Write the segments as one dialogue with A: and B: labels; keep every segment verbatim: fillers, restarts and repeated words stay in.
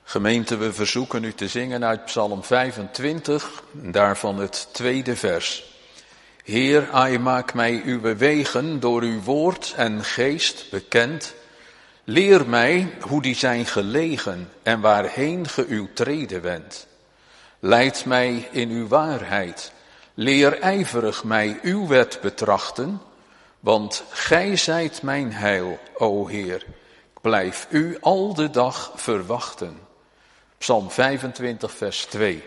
A: Gemeente, we verzoeken u te zingen uit Psalm vijfentwintig, daarvan het tweede vers. Heer, ai maak mij uw wegen door uw woord en geest bekend. Leer mij hoe die zijn gelegen en waarheen ge uw treden wendt. Leid mij in uw waarheid. Leer ijverig mij uw wet betrachten, want gij zijt mijn heil, o Heer. Ik blijf u al de dag verwachten. Psalm vijfentwintig, vers twee.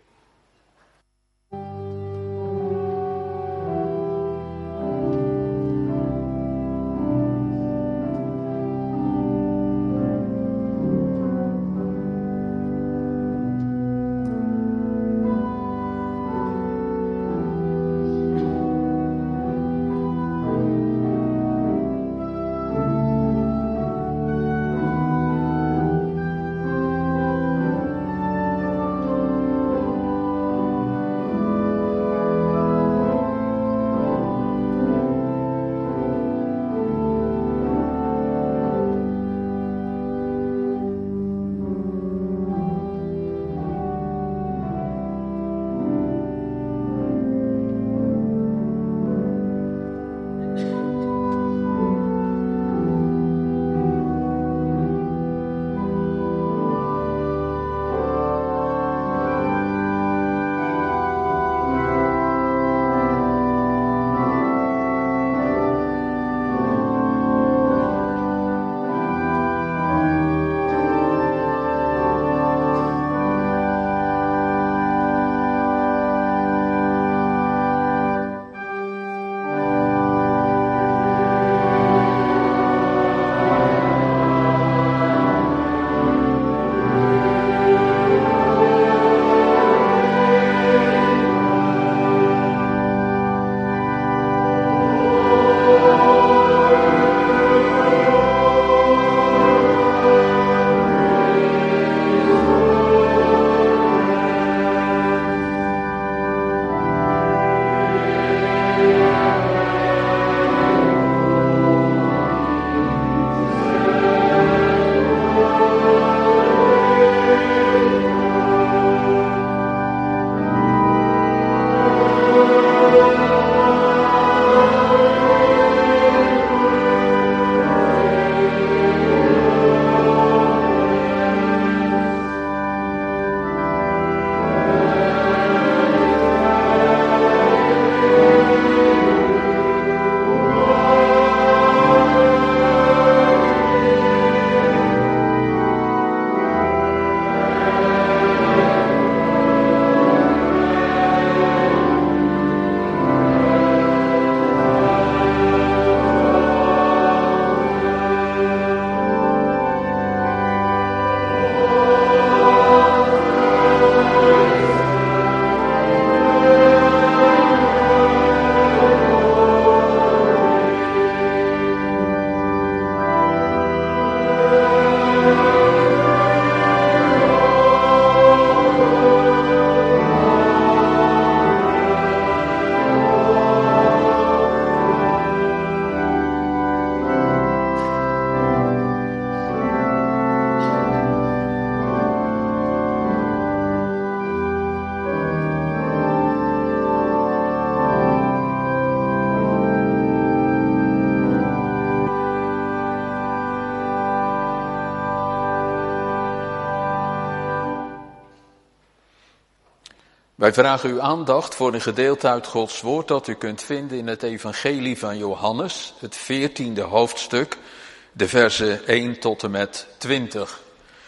A: Wij vragen uw aandacht voor een gedeelte uit Gods woord dat u kunt vinden in het evangelie van Johannes, het veertiende hoofdstuk, de versen één tot en met twintig.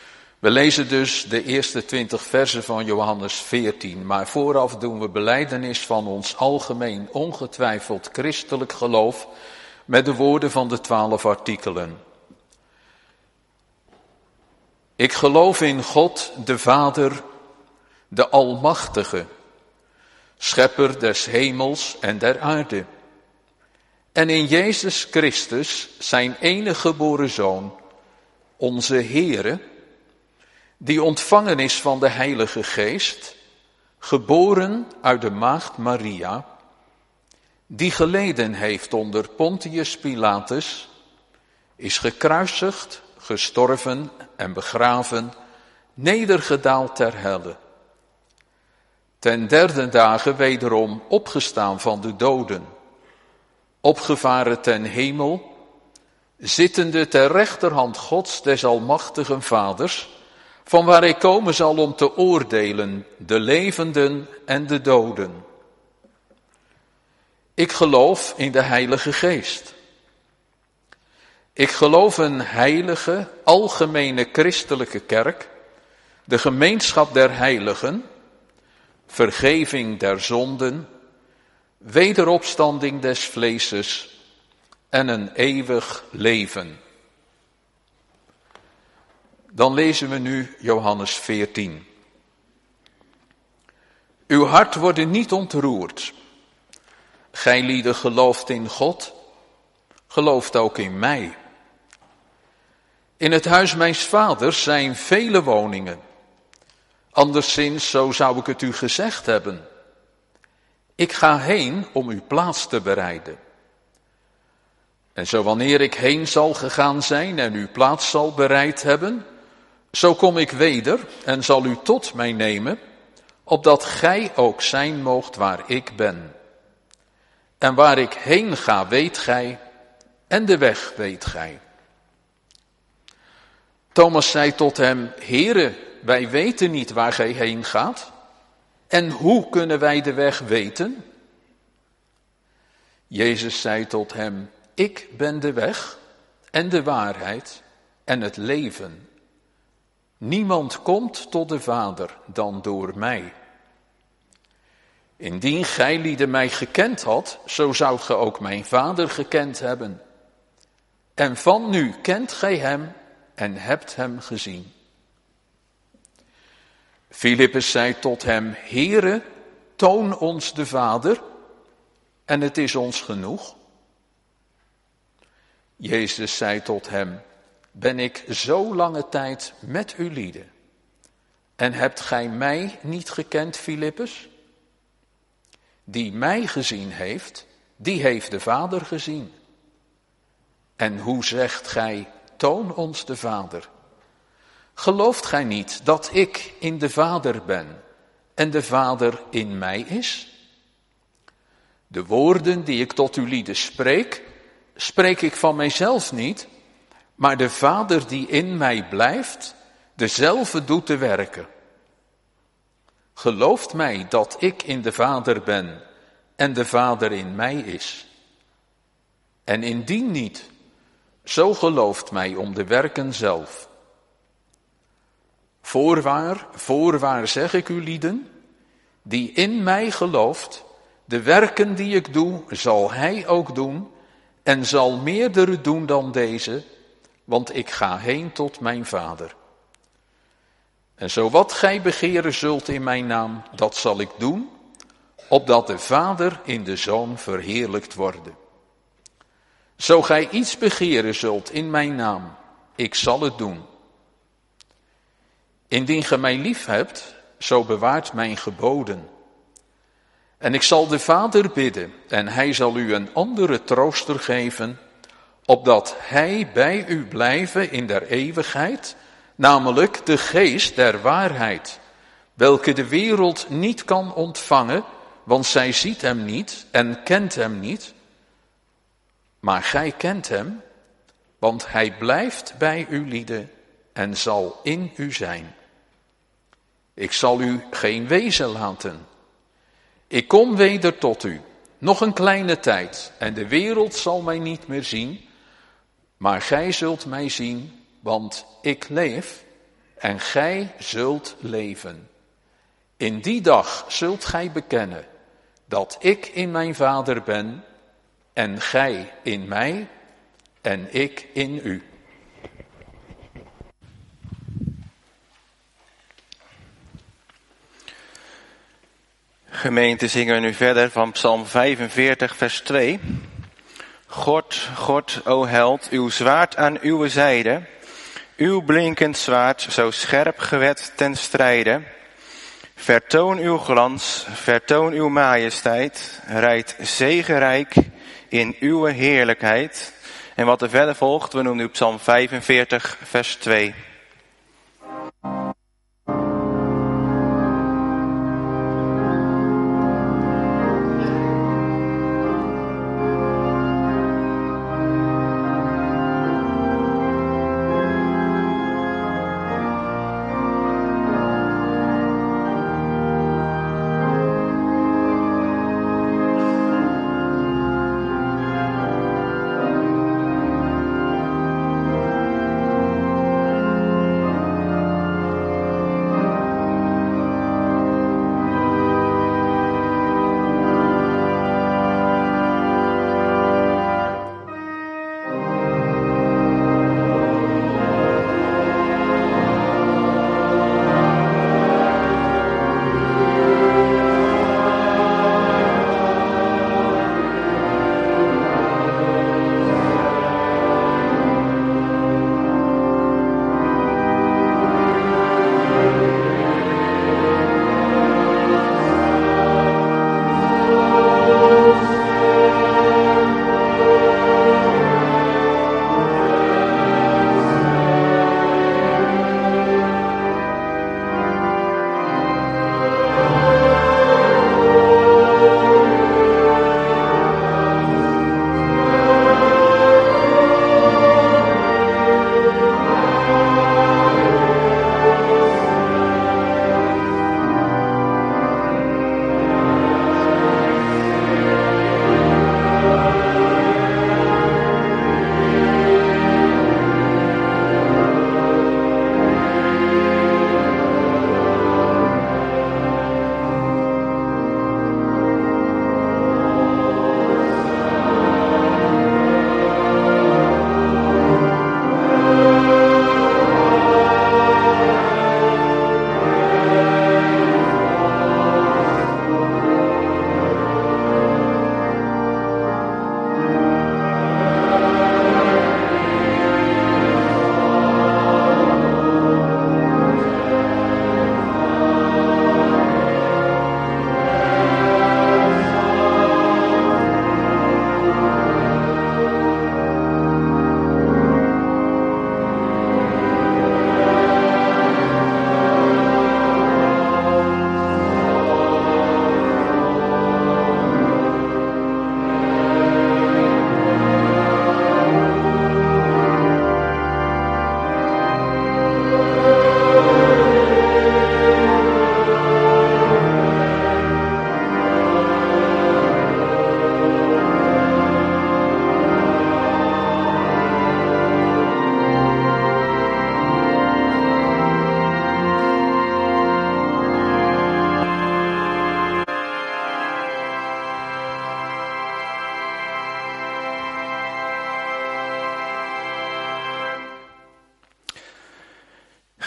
A: We lezen dus de eerste twintig versen van Johannes veertien, maar vooraf doen we belijdenis van ons algemeen ongetwijfeld christelijk geloof met de woorden van de twaalf artikelen. Ik geloof in God, de Vader, de Almachtige, schepper des hemels en der aarde. En in Jezus Christus, zijn enige geboren Zoon, onze Heere, die ontvangen is van de Heilige Geest, geboren uit de maagd Maria, die geleden heeft onder Pontius Pilatus, is gekruisigd, gestorven en begraven, nedergedaald ter helle. Ten derde dagen wederom opgestaan van de doden, opgevaren ten hemel, zittende ter rechterhand Gods des almachtigen Vaders, van waar hij komen zal om te oordelen de levenden en de doden. Ik geloof in de Heilige Geest. Ik geloof een heilige, algemene christelijke kerk, de gemeenschap der heiligen, vergeving der zonden, wederopstanding des vleeses en een eeuwig leven. Dan lezen we nu Johannes veertien. Uw hart wordt niet ontroerd. Gijlieden gelooft in God, gelooft ook in mij. In het huis mijns vaders zijn vele woningen. Anderszins, zo zou ik het u gezegd hebben. Ik ga heen om u plaats te bereiden. En zo wanneer ik heen zal gegaan zijn en u plaats zal bereid hebben, zo kom ik weder en zal u tot mij nemen, opdat gij ook zijn moogt waar ik ben. En waar ik heen ga, weet gij, en de weg weet gij. Thomas zei tot hem, Heere, wij weten niet waar gij heen gaat. En hoe kunnen wij de weg weten? Jezus zei tot hem, ik ben de weg en de waarheid en het leven. Niemand komt tot de Vader dan door mij. Indien gijlieden mij gekend had, zo zoudt ge ook mijn Vader gekend hebben. En van nu kent gij hem en hebt hem gezien. Filippus zei tot hem, Heere, toon ons de Vader, en het is ons genoeg. Jezus zei tot hem, ben ik zo lange tijd met u lieden, en hebt gij mij niet gekend, Filippus? Die mij gezien heeft, die heeft de Vader gezien. En hoe zegt gij, toon ons de Vader? Gelooft gij niet dat ik in de Vader ben en de Vader in mij is? De woorden die ik tot u lieden spreek, spreek ik van mijzelf niet, maar de Vader die in mij blijft, dezelfde doet de werken. Gelooft mij dat ik in de Vader ben en de Vader in mij is. En indien niet, zo gelooft mij om de werken zelf. Voorwaar, voorwaar zeg ik u lieden, die in mij gelooft, de werken die ik doe, zal hij ook doen en zal meerdere doen dan deze, want ik ga heen tot mijn Vader. En zo wat gij begeren zult in mijn naam, dat zal ik doen, opdat de Vader in de Zoon verheerlijkt worden. Zo gij iets begeren zult in mijn naam, ik zal het doen. Indien ge mij lief hebt, zo bewaart mijn geboden. En ik zal de Vader bidden, en hij zal u een andere trooster geven, opdat hij bij u blijven in der eeuwigheid, namelijk de geest der waarheid, welke de wereld niet kan ontvangen, want zij ziet hem niet en kent hem niet. Maar gij kent hem, want hij blijft bij u lieden en zal in u zijn. Ik zal u geen wezen laten. Ik kom weder tot u, nog een kleine tijd, en de wereld zal mij niet meer zien, maar gij zult mij zien, want ik leef en gij zult leven. In die dag zult gij bekennen dat ik in mijn Vader ben en gij in mij en ik in u.
B: Gemeente, zingen we nu verder van Psalm vijfenveertig, vers twee. God, God, o held, uw zwaard aan uw zijde, uw blinkend zwaard, zo scherp gewet ten strijde. Vertoon uw glans, vertoon uw majesteit, rijd zegenrijk in uw heerlijkheid. En wat er verder volgt, we noemen nu Psalm vijfenveertig, vers twee.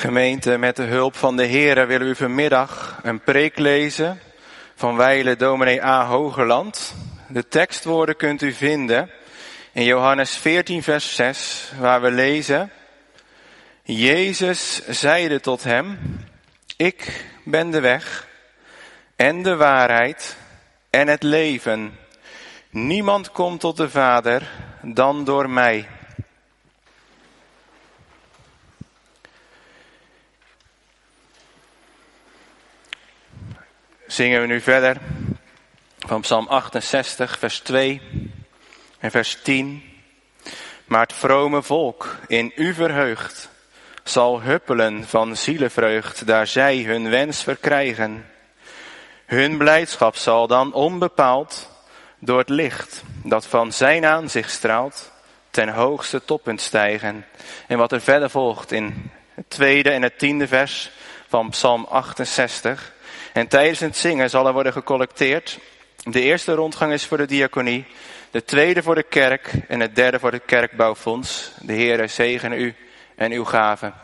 B: Gemeente, met de hulp van de Heere willen we vanmiddag een preek lezen van wijlen dominee A. Hogerland. De tekstwoorden kunt u vinden in Johannes veertien vers zes, waar we lezen: Jezus zeide tot hem, ik ben de weg en de waarheid en het leven. Niemand komt tot de Vader dan door mij. Zingen we nu verder van Psalm achtenzestig, vers twee en vers tien. Maar het vrome volk in u verheugt, zal huppelen van zielevreugd, daar zij hun wens verkrijgen. Hun blijdschap zal dan onbepaald door het licht dat van zijn aanzicht straalt, ten hoogste toppunt stijgen. En wat er verder volgt in het tweede en het tiende vers van Psalm achtenzestig. En tijdens het zingen zal er worden gecollecteerd. De eerste rondgang is voor de diaconie, de tweede voor de kerk en het derde voor het kerkbouwfonds. De Heere zegene u en uw gaven.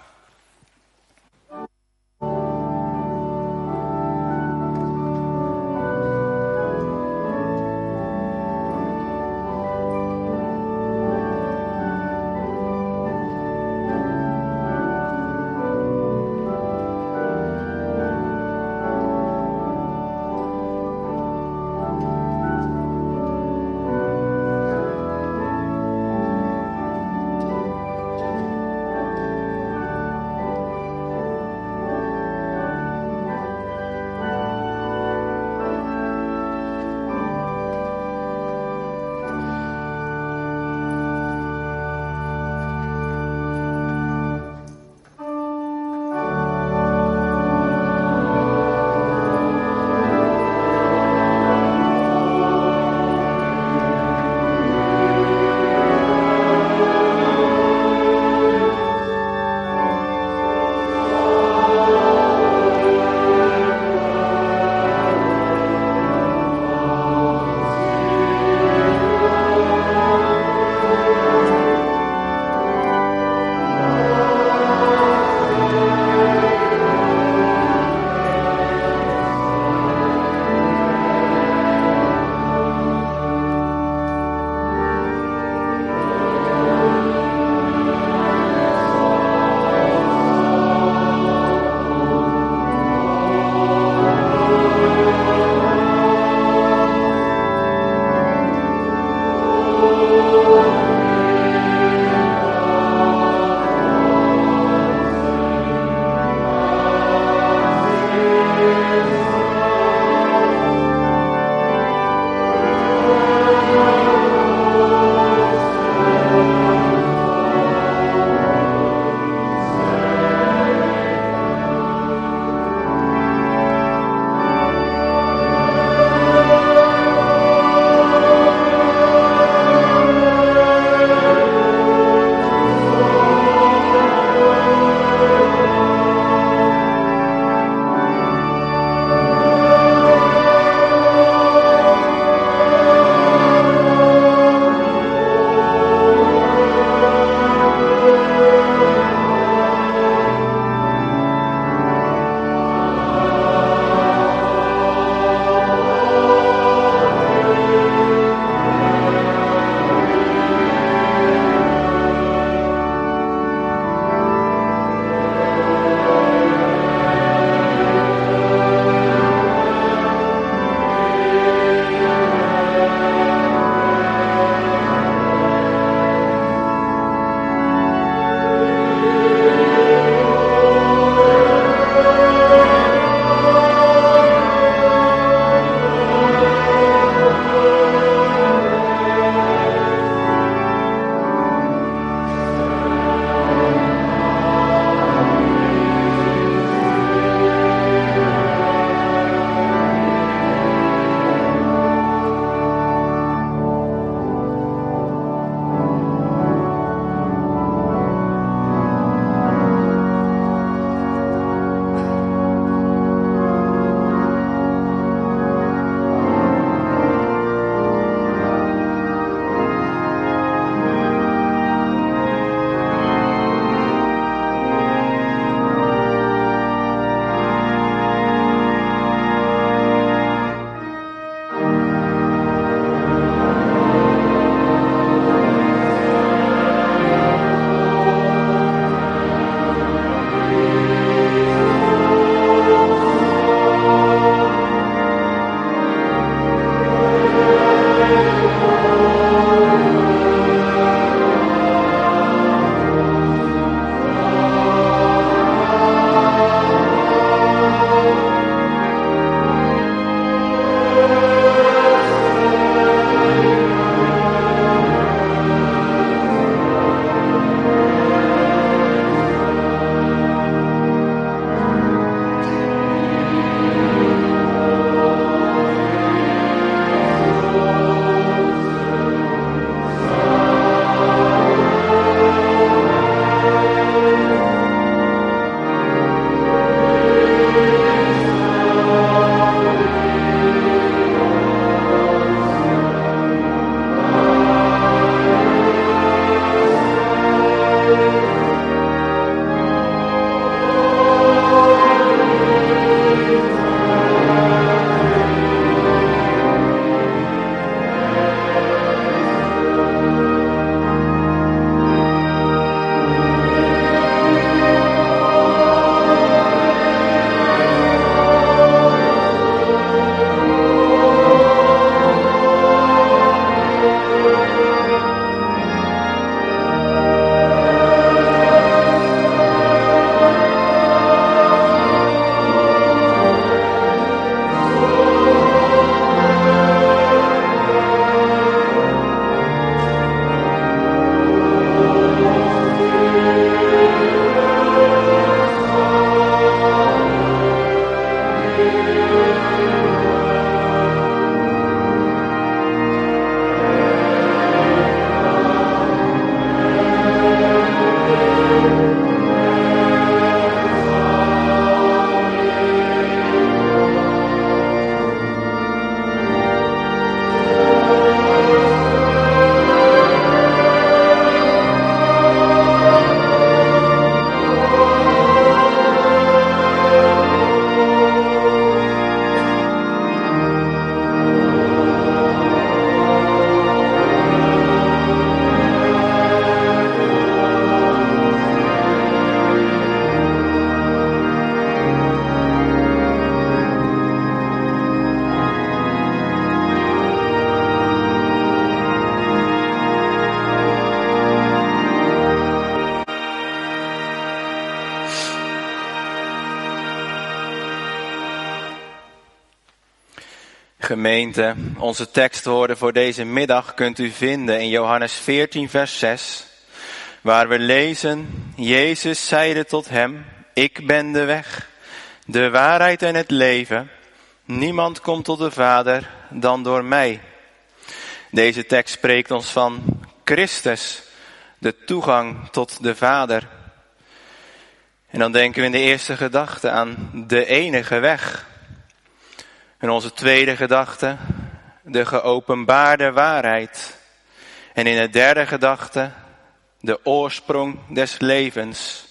B: Gemeente, onze tekstwoorden voor deze middag kunt u vinden in Johannes veertien vers zes, waar we lezen: Jezus zeide tot hem: ik ben de weg, de waarheid en het leven. Niemand komt tot de Vader dan door mij. Deze tekst spreekt ons van Christus, de toegang tot de Vader. En dan denken we in de eerste gedachte aan de enige weg. En onze tweede gedachte, de geopenbaarde waarheid. En in de derde gedachte, de oorsprong des levens.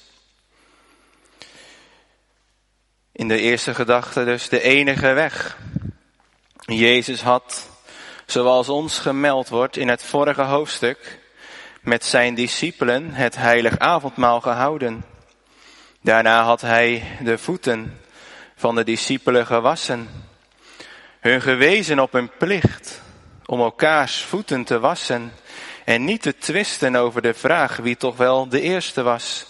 B: In de eerste gedachte dus de enige weg. Jezus had, zoals ons gemeld wordt in het vorige hoofdstuk, met zijn discipelen het heilig avondmaal gehouden. Daarna had hij de voeten van de discipelen gewassen. Hun gewezen op hun plicht om elkaars voeten te wassen en niet te twisten over de vraag wie toch wel de eerste was.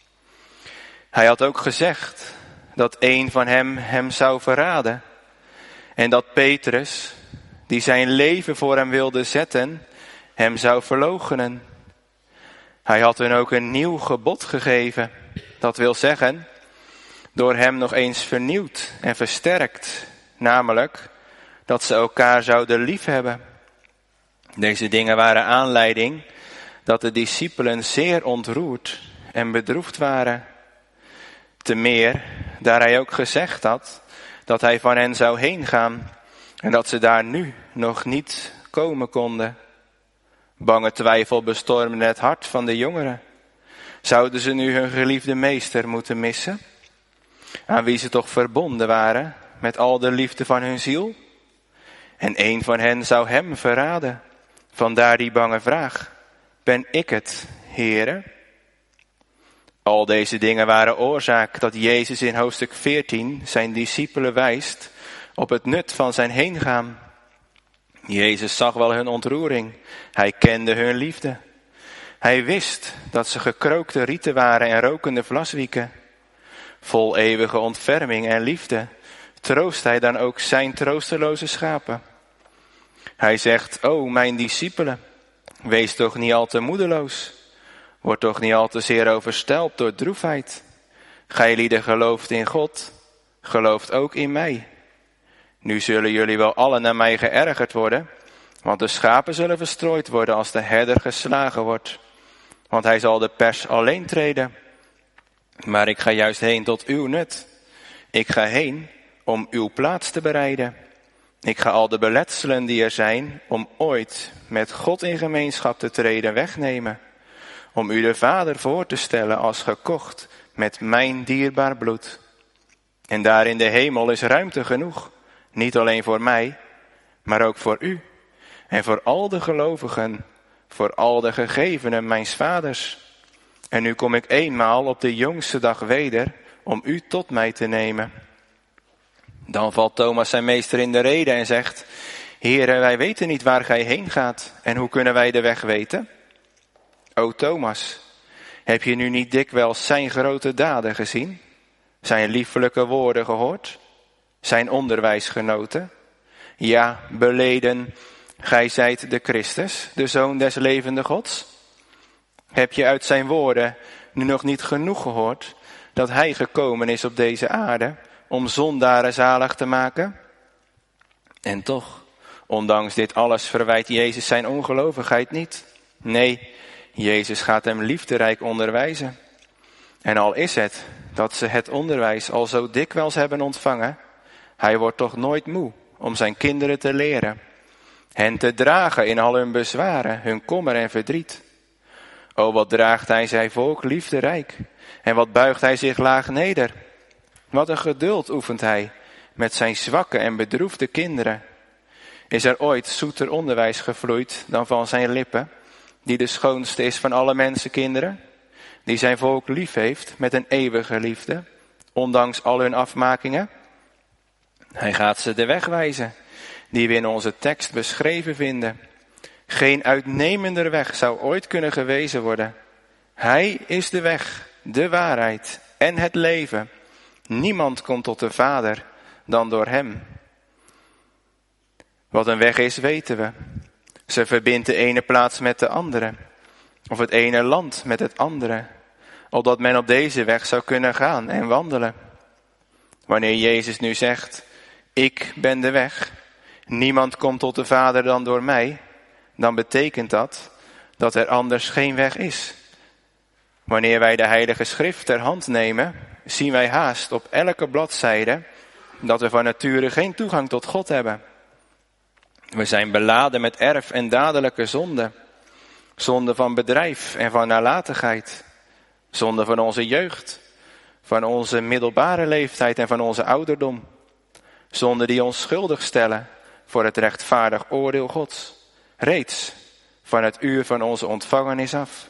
B: Hij had ook gezegd dat een van hem hem zou verraden en dat Petrus, die zijn leven voor hem wilde zetten, hem zou verloochenen. Hij had hun ook een nieuw gebod gegeven, dat wil zeggen, door hem nog eens vernieuwd en versterkt, namelijk dat ze elkaar zouden liefhebben. Deze dingen waren aanleiding dat de discipelen zeer ontroerd en bedroefd waren. Te meer, daar hij ook gezegd had dat hij van hen zou heen gaan en dat ze daar nu nog niet komen konden. Bange twijfel bestormde het hart van de jongeren. Zouden ze nu hun geliefde meester moeten missen, aan wie ze toch verbonden waren met al de liefde van hun ziel? En een van hen zou hem verraden. Vandaar die bange vraag: ben ik het, Heere? Al deze dingen waren oorzaak dat Jezus in hoofdstuk veertien zijn discipelen wijst op het nut van zijn heengaan. Jezus zag wel hun ontroering. Hij kende hun liefde. Hij wist dat ze gekrookte rieten waren en rokende vlaswieken. Vol eeuwige ontferming en liefde troost hij dan ook zijn troosteloze schapen. Hij zegt: o mijn discipelen, wees toch niet al te moedeloos. Word toch niet al te zeer overstelpt door droefheid. Gijlieden gelooft in God, gelooft ook in mij. Nu zullen jullie wel allen naar mij geërgerd worden, want de schapen zullen verstrooid worden als de herder geslagen wordt. Want hij zal de pers alleen treden. Maar ik ga juist heen tot uw nut. Ik ga heen om uw plaats te bereiden. Ik ga al de beletselen die er zijn om ooit met God in gemeenschap te treden wegnemen. Om u de Vader voor te stellen als gekocht met mijn dierbaar bloed. En daar in de hemel is ruimte genoeg. Niet alleen voor mij, maar ook voor u. En voor al de gelovigen, voor al de gegevenen mijns vaders. En nu kom ik eenmaal op de jongste dag weder om u tot mij te nemen. Dan valt Thomas zijn meester in de rede en zegt: Heere, wij weten niet waar gij heen gaat. En hoe kunnen wij de weg weten? O Thomas, heb je nu niet dikwijls zijn grote daden gezien? Zijn liefelijke woorden gehoord? Zijn onderwijs genoten? Ja, beleden, gij zijt de Christus, de Zoon des levende Gods? Heb je uit zijn woorden nu nog niet genoeg gehoord dat hij gekomen is op deze aarde om zondaren zalig te maken? En toch, ondanks dit alles verwijt Jezus zijn ongelovigheid niet. Nee, Jezus gaat hem liefderijk onderwijzen. En al is het dat ze het onderwijs al zo dikwijls hebben ontvangen, hij wordt toch nooit moe om zijn kinderen te leren. Hen te dragen in al hun bezwaren, hun kommer en verdriet. O, wat draagt hij zijn volk liefderijk. En wat buigt hij zich laag neder. Wat een geduld oefent hij met zijn zwakke en bedroefde kinderen. Is er ooit zoeter onderwijs gevloeid dan van zijn lippen, die de schoonste is van alle mensenkinderen, die zijn volk lief heeft met een eeuwige liefde, ondanks al hun afmakingen? Hij gaat ze de weg wijzen, die we in onze tekst beschreven vinden. Geen uitnemender weg zou ooit kunnen gewezen worden. Hij is de weg, de waarheid en het leven. Niemand komt tot de Vader dan door hem. Wat een weg is, weten we. Ze verbindt de ene plaats met de andere. Of het ene land met het andere. Opdat men op deze weg zou kunnen gaan en wandelen. Wanneer Jezus nu zegt, ik ben de weg. Niemand komt tot de Vader dan door mij. Dan betekent dat dat er anders geen weg is. Wanneer wij de Heilige Schrift ter hand nemen, zien wij haast op elke bladzijde dat we van nature geen toegang tot God hebben. We zijn beladen met erf- en dadelijke zonde. Zonde van bedrijf en van nalatigheid. Zonde van onze jeugd, van onze middelbare leeftijd en van onze ouderdom. Zonde die ons schuldig stellen voor het rechtvaardig oordeel Gods. Reeds van het uur van onze ontvangenis af.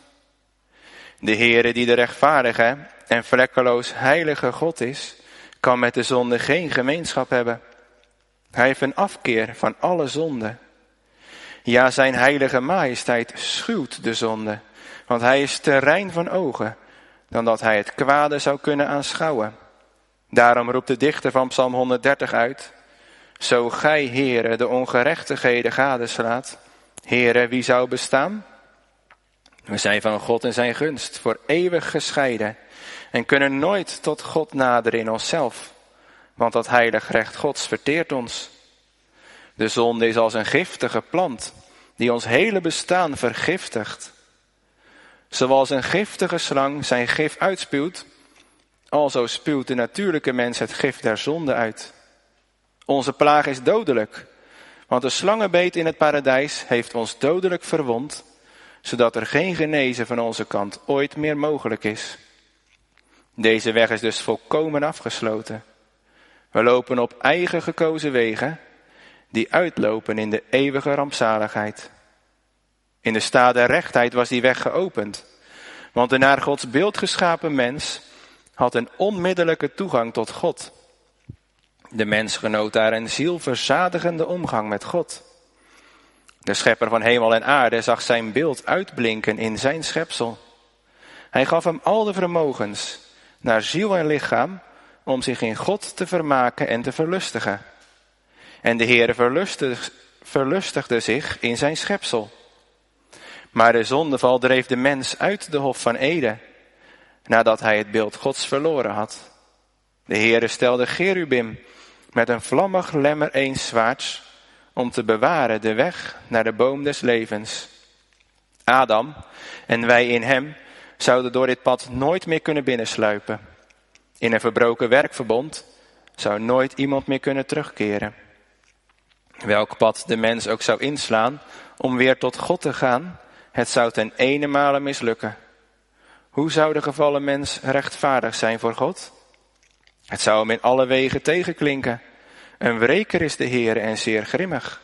B: De Heere die de rechtvaardige en vlekkeloos heilige God is, kan met de zonde geen gemeenschap hebben. Hij heeft een afkeer van alle zonde. Ja, zijn heilige majesteit schuwt de zonde, want hij is te rein van ogen, dan dat hij het kwade zou kunnen aanschouwen. Daarom roept de dichter van Psalm honderddertig uit, zo gij, Heere, de ongerechtigheden gadeslaat, Heere, wie zou bestaan? We zijn van God en zijn gunst voor eeuwig gescheiden en kunnen nooit tot God naderen in onszelf, want dat heilig recht Gods verteert ons. De zonde is als een giftige plant die ons hele bestaan vergiftigt. Zoals een giftige slang zijn gif uitspuwt, alzo spuwt de natuurlijke mens het gif der zonde uit. Onze plaag is dodelijk, want de slangenbeet in het paradijs heeft ons dodelijk verwond, zodat er geen genezen van onze kant ooit meer mogelijk is. Deze weg is dus volkomen afgesloten. We lopen op eigen gekozen wegen, die uitlopen in de eeuwige rampzaligheid. In de staat der rechtheid was die weg geopend, want de naar Gods beeld geschapen mens had een onmiddellijke toegang tot God. De mens genoot daar een zielverzadigende omgang met God. De schepper van hemel en aarde zag zijn beeld uitblinken in zijn schepsel. Hij gaf hem al de vermogens, naar ziel en lichaam, om zich in God te vermaken en te verlustigen. En de Heere verlustig, verlustigde zich in zijn schepsel. Maar de zondeval dreef de mens uit de hof van Eden, nadat hij het beeld Gods verloren had. De Heere stelde Cherubim met een vlammig lemmer eens zwaards, om te bewaren de weg naar de boom des levens. Adam en wij in hem zouden door dit pad nooit meer kunnen binnensluipen. In een verbroken werkverbond zou nooit iemand meer kunnen terugkeren. Welk pad de mens ook zou inslaan om weer tot God te gaan, het zou ten enemale mislukken. Hoe zou de gevallen mens rechtvaardig zijn voor God? Het zou hem in alle wegen tegenklinken. Een wreker is de Heer en zeer grimmig.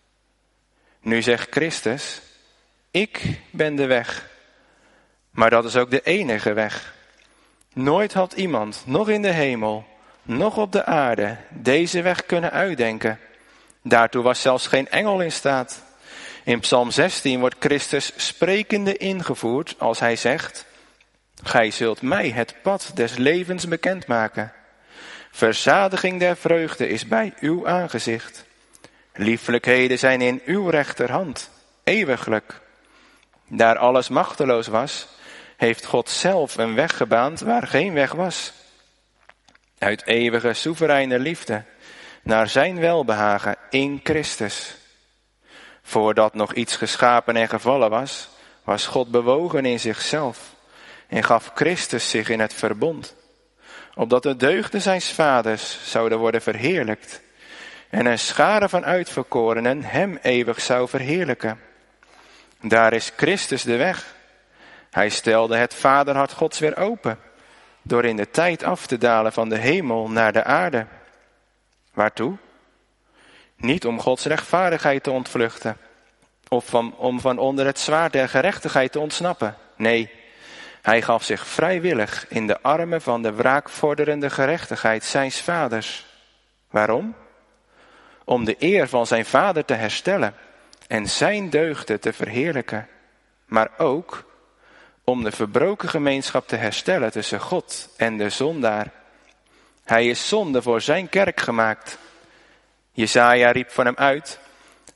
B: Nu zegt Christus, ik ben de weg. Maar dat is ook de enige weg. Nooit had iemand, nog in de hemel, nog op de aarde, deze weg kunnen uitdenken. Daartoe was zelfs geen engel in staat. In Psalm zestien wordt Christus sprekende ingevoerd als hij zegt, gij zult mij het pad des levens bekendmaken. Verzadiging der vreugde is bij uw aangezicht. Lieflijkheden zijn in uw rechterhand, eeuwiglijk. Daar alles machteloos was, heeft God zelf een weg gebaand waar geen weg was. Uit eeuwige soevereine liefde, naar zijn welbehagen in Christus. Voordat nog iets geschapen en gevallen was, was God bewogen in zichzelf en gaf Christus zich in het verbond, opdat de deugden zijns vaders zouden worden verheerlijkt en een schare van uitverkorenen hem eeuwig zou verheerlijken. Daar is Christus de weg. Hij stelde het vaderhart Gods weer open, door in de tijd af te dalen van de hemel naar de aarde. Waartoe? Niet om Gods rechtvaardigheid te ontvluchten, of van, om van onder het zwaard der gerechtigheid te ontsnappen. Nee, hij gaf zich vrijwillig in de armen van de wraakvorderende gerechtigheid zijns vaders. Waarom? Om de eer van zijn vader te herstellen en zijn deugden te verheerlijken, maar ook om de verbroken gemeenschap te herstellen tussen God en de zondaar. Hij is zonde voor zijn kerk gemaakt. Jesaja riep van hem uit,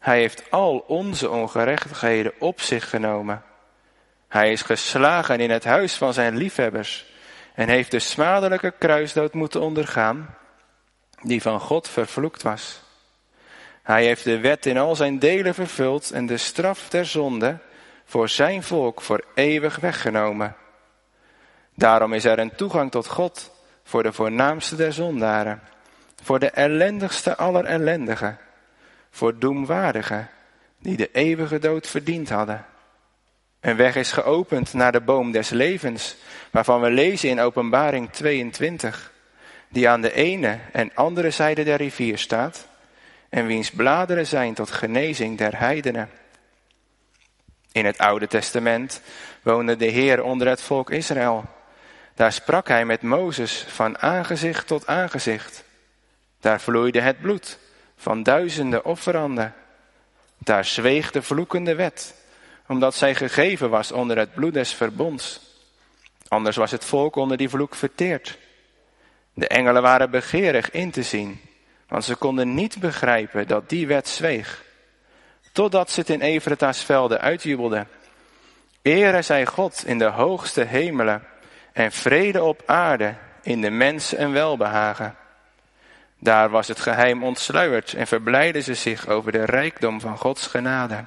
B: Hij heeft al onze ongerechtigheden op zich genomen. Hij is geslagen in het huis van zijn liefhebbers en heeft de smadelijke kruisdood moeten ondergaan, die van God vervloekt was. Hij heeft de wet in al zijn delen vervuld en de straf der zonde voor zijn volk voor eeuwig weggenomen. Daarom is er een toegang tot God voor de voornaamste der zondaren, voor de ellendigste aller ellendigen, voor doemwaardigen die de eeuwige dood verdiend hadden. Een weg is geopend naar de boom des levens, waarvan we lezen in Openbaring tweeëntwintig, die aan de ene en andere zijde der rivier staat, en wiens bladeren zijn tot genezing der heidenen. In het Oude Testament woonde de Heer onder het volk Israël. Daar sprak hij met Mozes van aangezicht tot aangezicht. Daar vloeide het bloed van duizenden offeranden. Daar zweeg de vloekende wet, omdat zij gegeven was onder het bloed des verbonds. Anders was het volk onder die vloek verteerd. De engelen waren begeerig in te zien, want ze konden niet begrijpen dat die wet zweeg, totdat ze het in Evrata's velden uitjubelden. Ere zij God in de hoogste hemelen en vrede op aarde in de mensen een welbehagen. Daar was het geheim ontsluierd en verblijden ze zich over de rijkdom van Gods genade.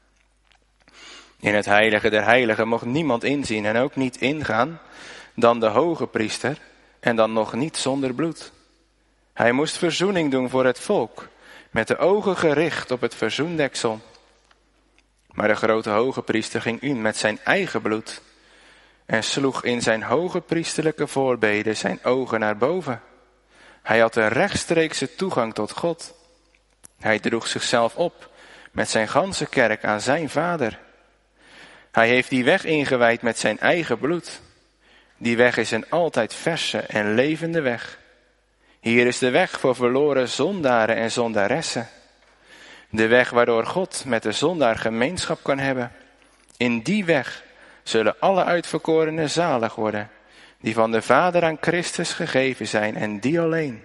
B: In het heilige der heiligen mocht niemand inzien en ook niet ingaan dan de hoge priester en dan nog niet zonder bloed. Hij moest verzoening doen voor het volk, met de ogen gericht op het verzoendeksel. Maar de grote hoge priester ging in met zijn eigen bloed en sloeg in zijn hoge priesterlijke voorbeden zijn ogen naar boven. Hij had een rechtstreekse toegang tot God. Hij droeg zichzelf op met zijn ganse kerk aan zijn Vader. Hij heeft die weg ingewijd met zijn eigen bloed. Die weg is een altijd verse en levende weg. Hier is de weg voor verloren zondaren en zondaressen. De weg waardoor God met de zondaar gemeenschap kan hebben. In die weg zullen alle uitverkorenen zalig worden, die van de Vader aan Christus gegeven zijn en die alleen.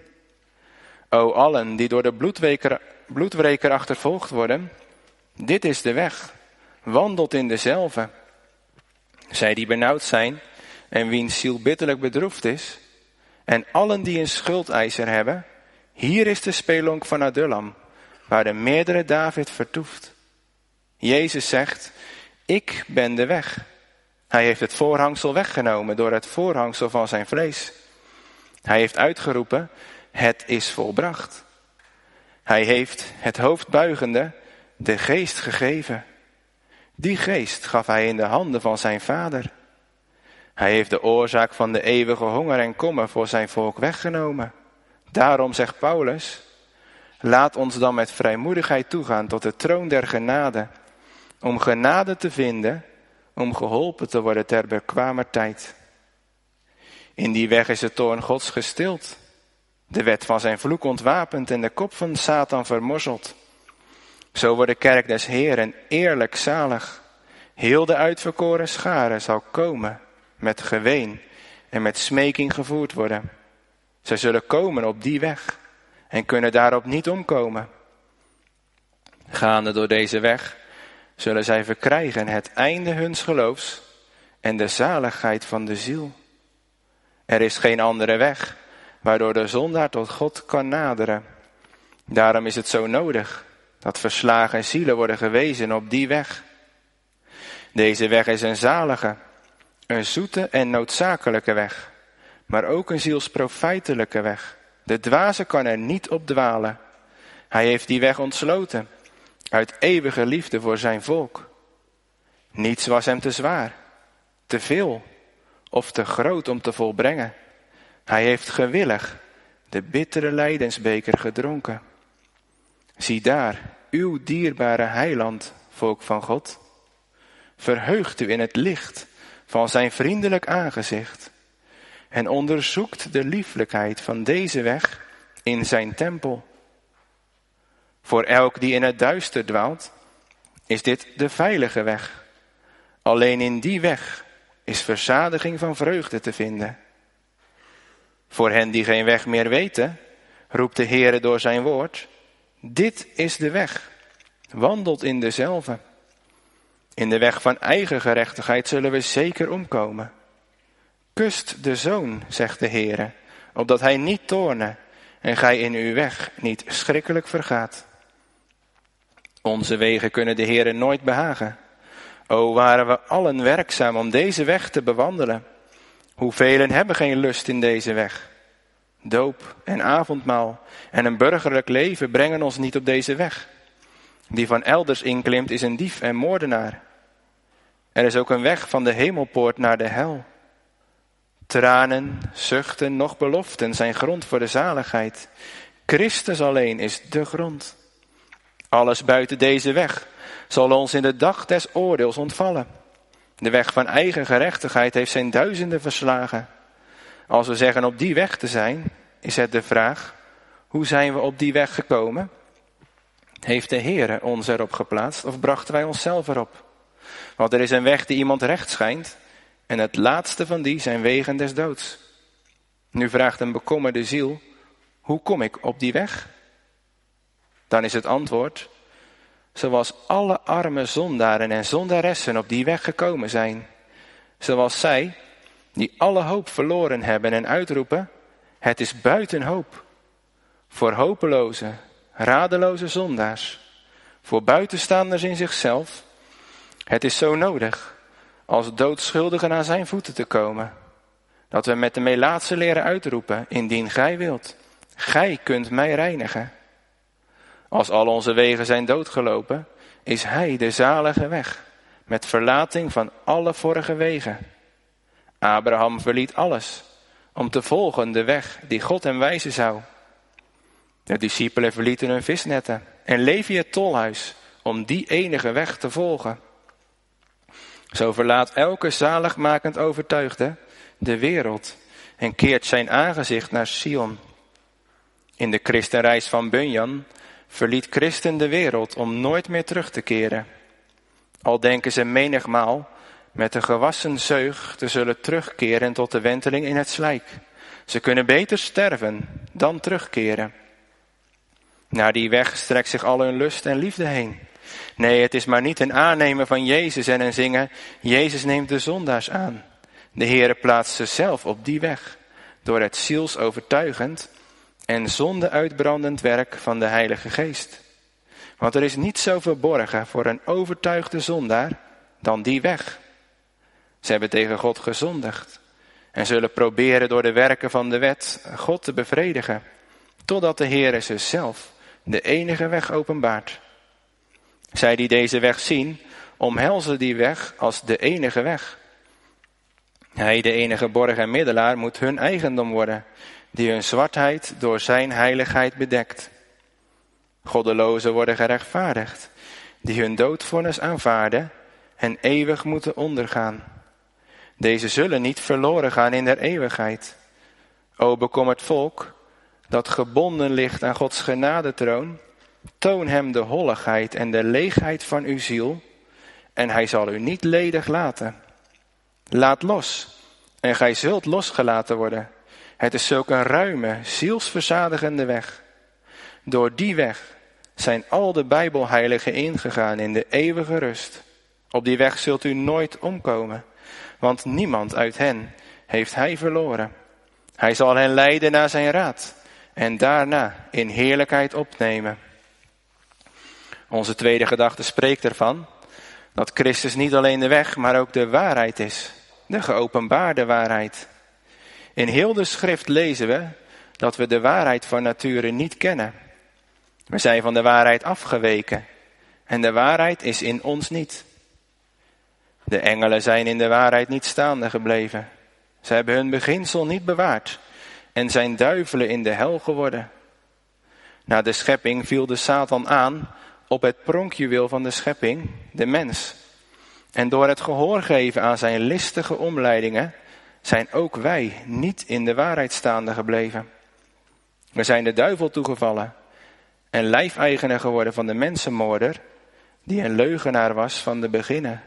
B: O allen die door de bloedwreker, bloedwreker achtervolgd worden, dit is de weg, wandelt in dezelfde. Zij die benauwd zijn en wiens ziel bitterlijk bedroefd is, en allen die een schuldeiser hebben, hier is de spelonk van Adullam, waar de meerdere David vertoeft. Jezus zegt, ik ben de weg. Hij heeft het voorhangsel weggenomen door het voorhangsel van zijn vlees. Hij heeft uitgeroepen, het is volbracht. Hij heeft het hoofd buigende de geest gegeven. Die geest gaf hij in de handen van zijn Vader. Hij heeft de oorzaak van de eeuwige honger en kommer voor zijn volk weggenomen. Daarom zegt Paulus, laat ons dan met vrijmoedigheid toegaan tot de troon der genade, om genade te vinden, om geholpen te worden ter bekwamer tijd. In die weg is de toorn Gods gestild, de wet van zijn vloek ontwapend en de kop van Satan vermorzeld. Zo wordt de kerk des Heeren eerlijk zalig. Heel de uitverkoren schare zal komen, met geween en met smeking gevoerd worden. Zij zullen komen op die weg en kunnen daarop niet omkomen. Gaande door deze weg zullen zij verkrijgen het einde huns geloofs en de zaligheid van de ziel. Er is geen andere weg waardoor de zondaar tot God kan naderen. Daarom is het zo nodig dat verslagen zielen worden gewezen op die weg. Deze weg is een zalige, een zoete en noodzakelijke weg, maar ook een zielsprofijtelijke weg. De dwaze kan er niet op dwalen. Hij heeft die weg ontsloten, uit eeuwige liefde voor zijn volk. Niets was hem te zwaar, te veel of te groot om te volbrengen. Hij heeft gewillig de bittere lijdensbeker gedronken. Zie daar, uw dierbare heiland, volk van God. Verheugt u in het licht van zijn vriendelijk aangezicht en onderzoekt de lieflijkheid van deze weg in zijn tempel. Voor elk die in het duister dwaalt, is dit de veilige weg. Alleen in die weg is verzadiging van vreugde te vinden. Voor hen die geen weg meer weten, roept de Heere door zijn woord, dit is de weg, Wandelt in dezelfde. In de weg van eigen gerechtigheid zullen we zeker omkomen. Kust de Zoon, zegt de Heere, opdat hij niet toorne en gij in uw weg niet schrikkelijk vergaat. Onze wegen kunnen de Heere nooit behagen. O, waren we allen werkzaam om deze weg te bewandelen. Hoevelen hebben geen lust in deze weg? Doop en avondmaal en een burgerlijk leven brengen ons niet op deze weg. Die van elders inklimt is een dief en moordenaar. Er is ook een weg van de hemelpoort naar de hel. Tranen, zuchten, nog beloften zijn grond voor de zaligheid. Christus alleen is de grond. Alles buiten deze weg zal ons in de dag des oordeels ontvallen. De weg van eigen gerechtigheid heeft zijn duizenden verslagen. Als we zeggen op die weg te zijn, is het de vraag, hoe zijn we op die weg gekomen? Heeft de Heere ons erop geplaatst of brachten wij onszelf erop? Want er is een weg die iemand recht schijnt en het laatste van die zijn wegen des doods. Nu vraagt een bekommerde ziel, hoe kom ik op die weg? Dan is het antwoord, zoals alle arme zondaren en zondaressen op die weg gekomen zijn. Zoals zij, die alle hoop verloren hebben en uitroepen, het is buiten hoop. Voor hopeloze, radeloze zondaars, voor buitenstaanders in zichzelf. Het is zo nodig als doodschuldigen aan zijn voeten te komen, dat we met de melaatse leren uitroepen, indien gij wilt, gij kunt mij reinigen. Als al onze wegen zijn doodgelopen, is hij de zalige weg, met verlating van alle vorige wegen. Abraham verliet alles, om te volgen de weg die God hem wijzen zou. De discipelen verlieten hun visnetten en Levi het tolhuis, om die enige weg te volgen. Zo verlaat elke zaligmakend overtuigde de wereld en keert zijn aangezicht naar Sion. In de christenreis van Bunyan verliet Christen de wereld om nooit meer terug te keren. Al denken ze menigmaal met een gewassen zeug te zullen terugkeren tot de wenteling in het slijk. Ze kunnen beter sterven dan terugkeren. Naar die weg strekt zich al hun lust en liefde heen. Nee, het is maar niet een aannemen van Jezus en een zingen, Jezus neemt de zondaars aan. De Heere plaatst ze zelf op die weg, door het zielsovertuigend en zonde uitbrandend werk van de Heilige Geest. Want er is niet zo verborgen voor een overtuigde zondaar dan die weg. Ze hebben tegen God gezondigd en zullen proberen door de werken van de wet God te bevredigen, totdat de Heere ze zelf de enige weg openbaart. Zij die deze weg zien, omhelzen die weg als de enige weg. Hij, de enige borg en middelaar, moet hun eigendom worden, die hun zwartheid door zijn heiligheid bedekt. Goddelozen worden gerechtvaardigd, die hun doodvonnis aanvaarden en eeuwig moeten ondergaan. Deze zullen niet verloren gaan in der eeuwigheid. O bekommerd volk, dat gebonden ligt aan Gods genadetroon, toon hem de holligheid en de leegheid van uw ziel, en hij zal u niet ledig laten. Laat los, en gij zult losgelaten worden. Het is zulk een ruime, zielsverzadigende weg. Door die weg zijn al de Bijbelheiligen ingegaan in de eeuwige rust. Op die weg zult u nooit omkomen, want niemand uit hen heeft hij verloren. Hij zal hen leiden naar zijn raad en daarna in heerlijkheid opnemen. Onze tweede gedachte spreekt ervan dat Christus niet alleen de weg, maar ook de waarheid is. De geopenbaarde waarheid. In heel de schrift lezen we dat we de waarheid van nature niet kennen. We zijn van de waarheid afgeweken en de waarheid is in ons niet. De engelen zijn in de waarheid niet staande gebleven. Ze hebben hun beginsel niet bewaard en zijn duivelen in de hel geworden. Na de schepping viel de Satan aan op het pronkjuweel van de schepping, de mens. En door het gehoor geven aan zijn listige omleidingen zijn ook wij niet in de waarheid staande gebleven. We zijn de duivel toegevallen en lijfeigenaar geworden van de mensenmoorder, die een leugenaar was van de beginnen.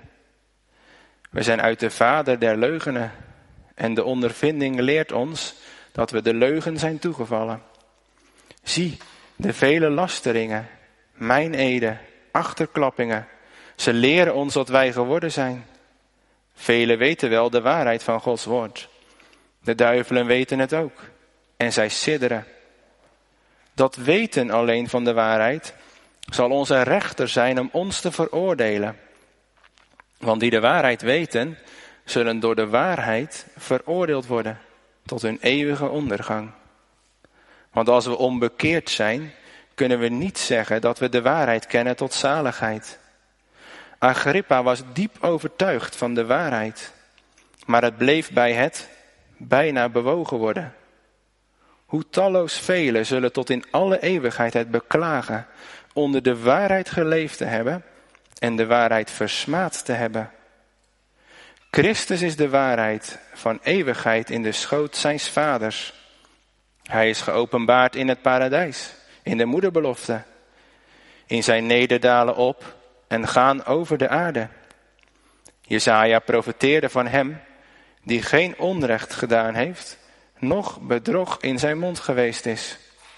B: We zijn uit de vader der leugenen en de ondervinding leert ons dat we de leugen zijn toegevallen. Zie de vele lasteringen, mijn ede, achterklappingen. Ze leren ons wat wij geworden zijn. Velen weten wel de waarheid van Gods woord. De duivelen weten het ook. En zij sidderen. Dat weten alleen van de waarheid zal onze rechter zijn om ons te veroordelen. Want die de waarheid weten, zullen door de waarheid veroordeeld worden tot hun eeuwige ondergang. Want als we onbekeerd zijn, kunnen we niet zeggen dat we de waarheid kennen tot zaligheid. Agrippa was diep overtuigd van de waarheid, maar het bleef bij het bijna bewogen worden. Hoe talloos velen zullen tot in alle eeuwigheid het beklagen onder de waarheid geleefd te hebben en de waarheid versmaad te hebben. Christus is de waarheid van eeuwigheid in de schoot zijns vaders. Hij is geopenbaard in het paradijs, in de moederbelofte. In zijn nederdalen op en gaan over de aarde. Jesaja profeteerde van hem die geen onrecht gedaan heeft, noch bedrog in zijn mond geweest is.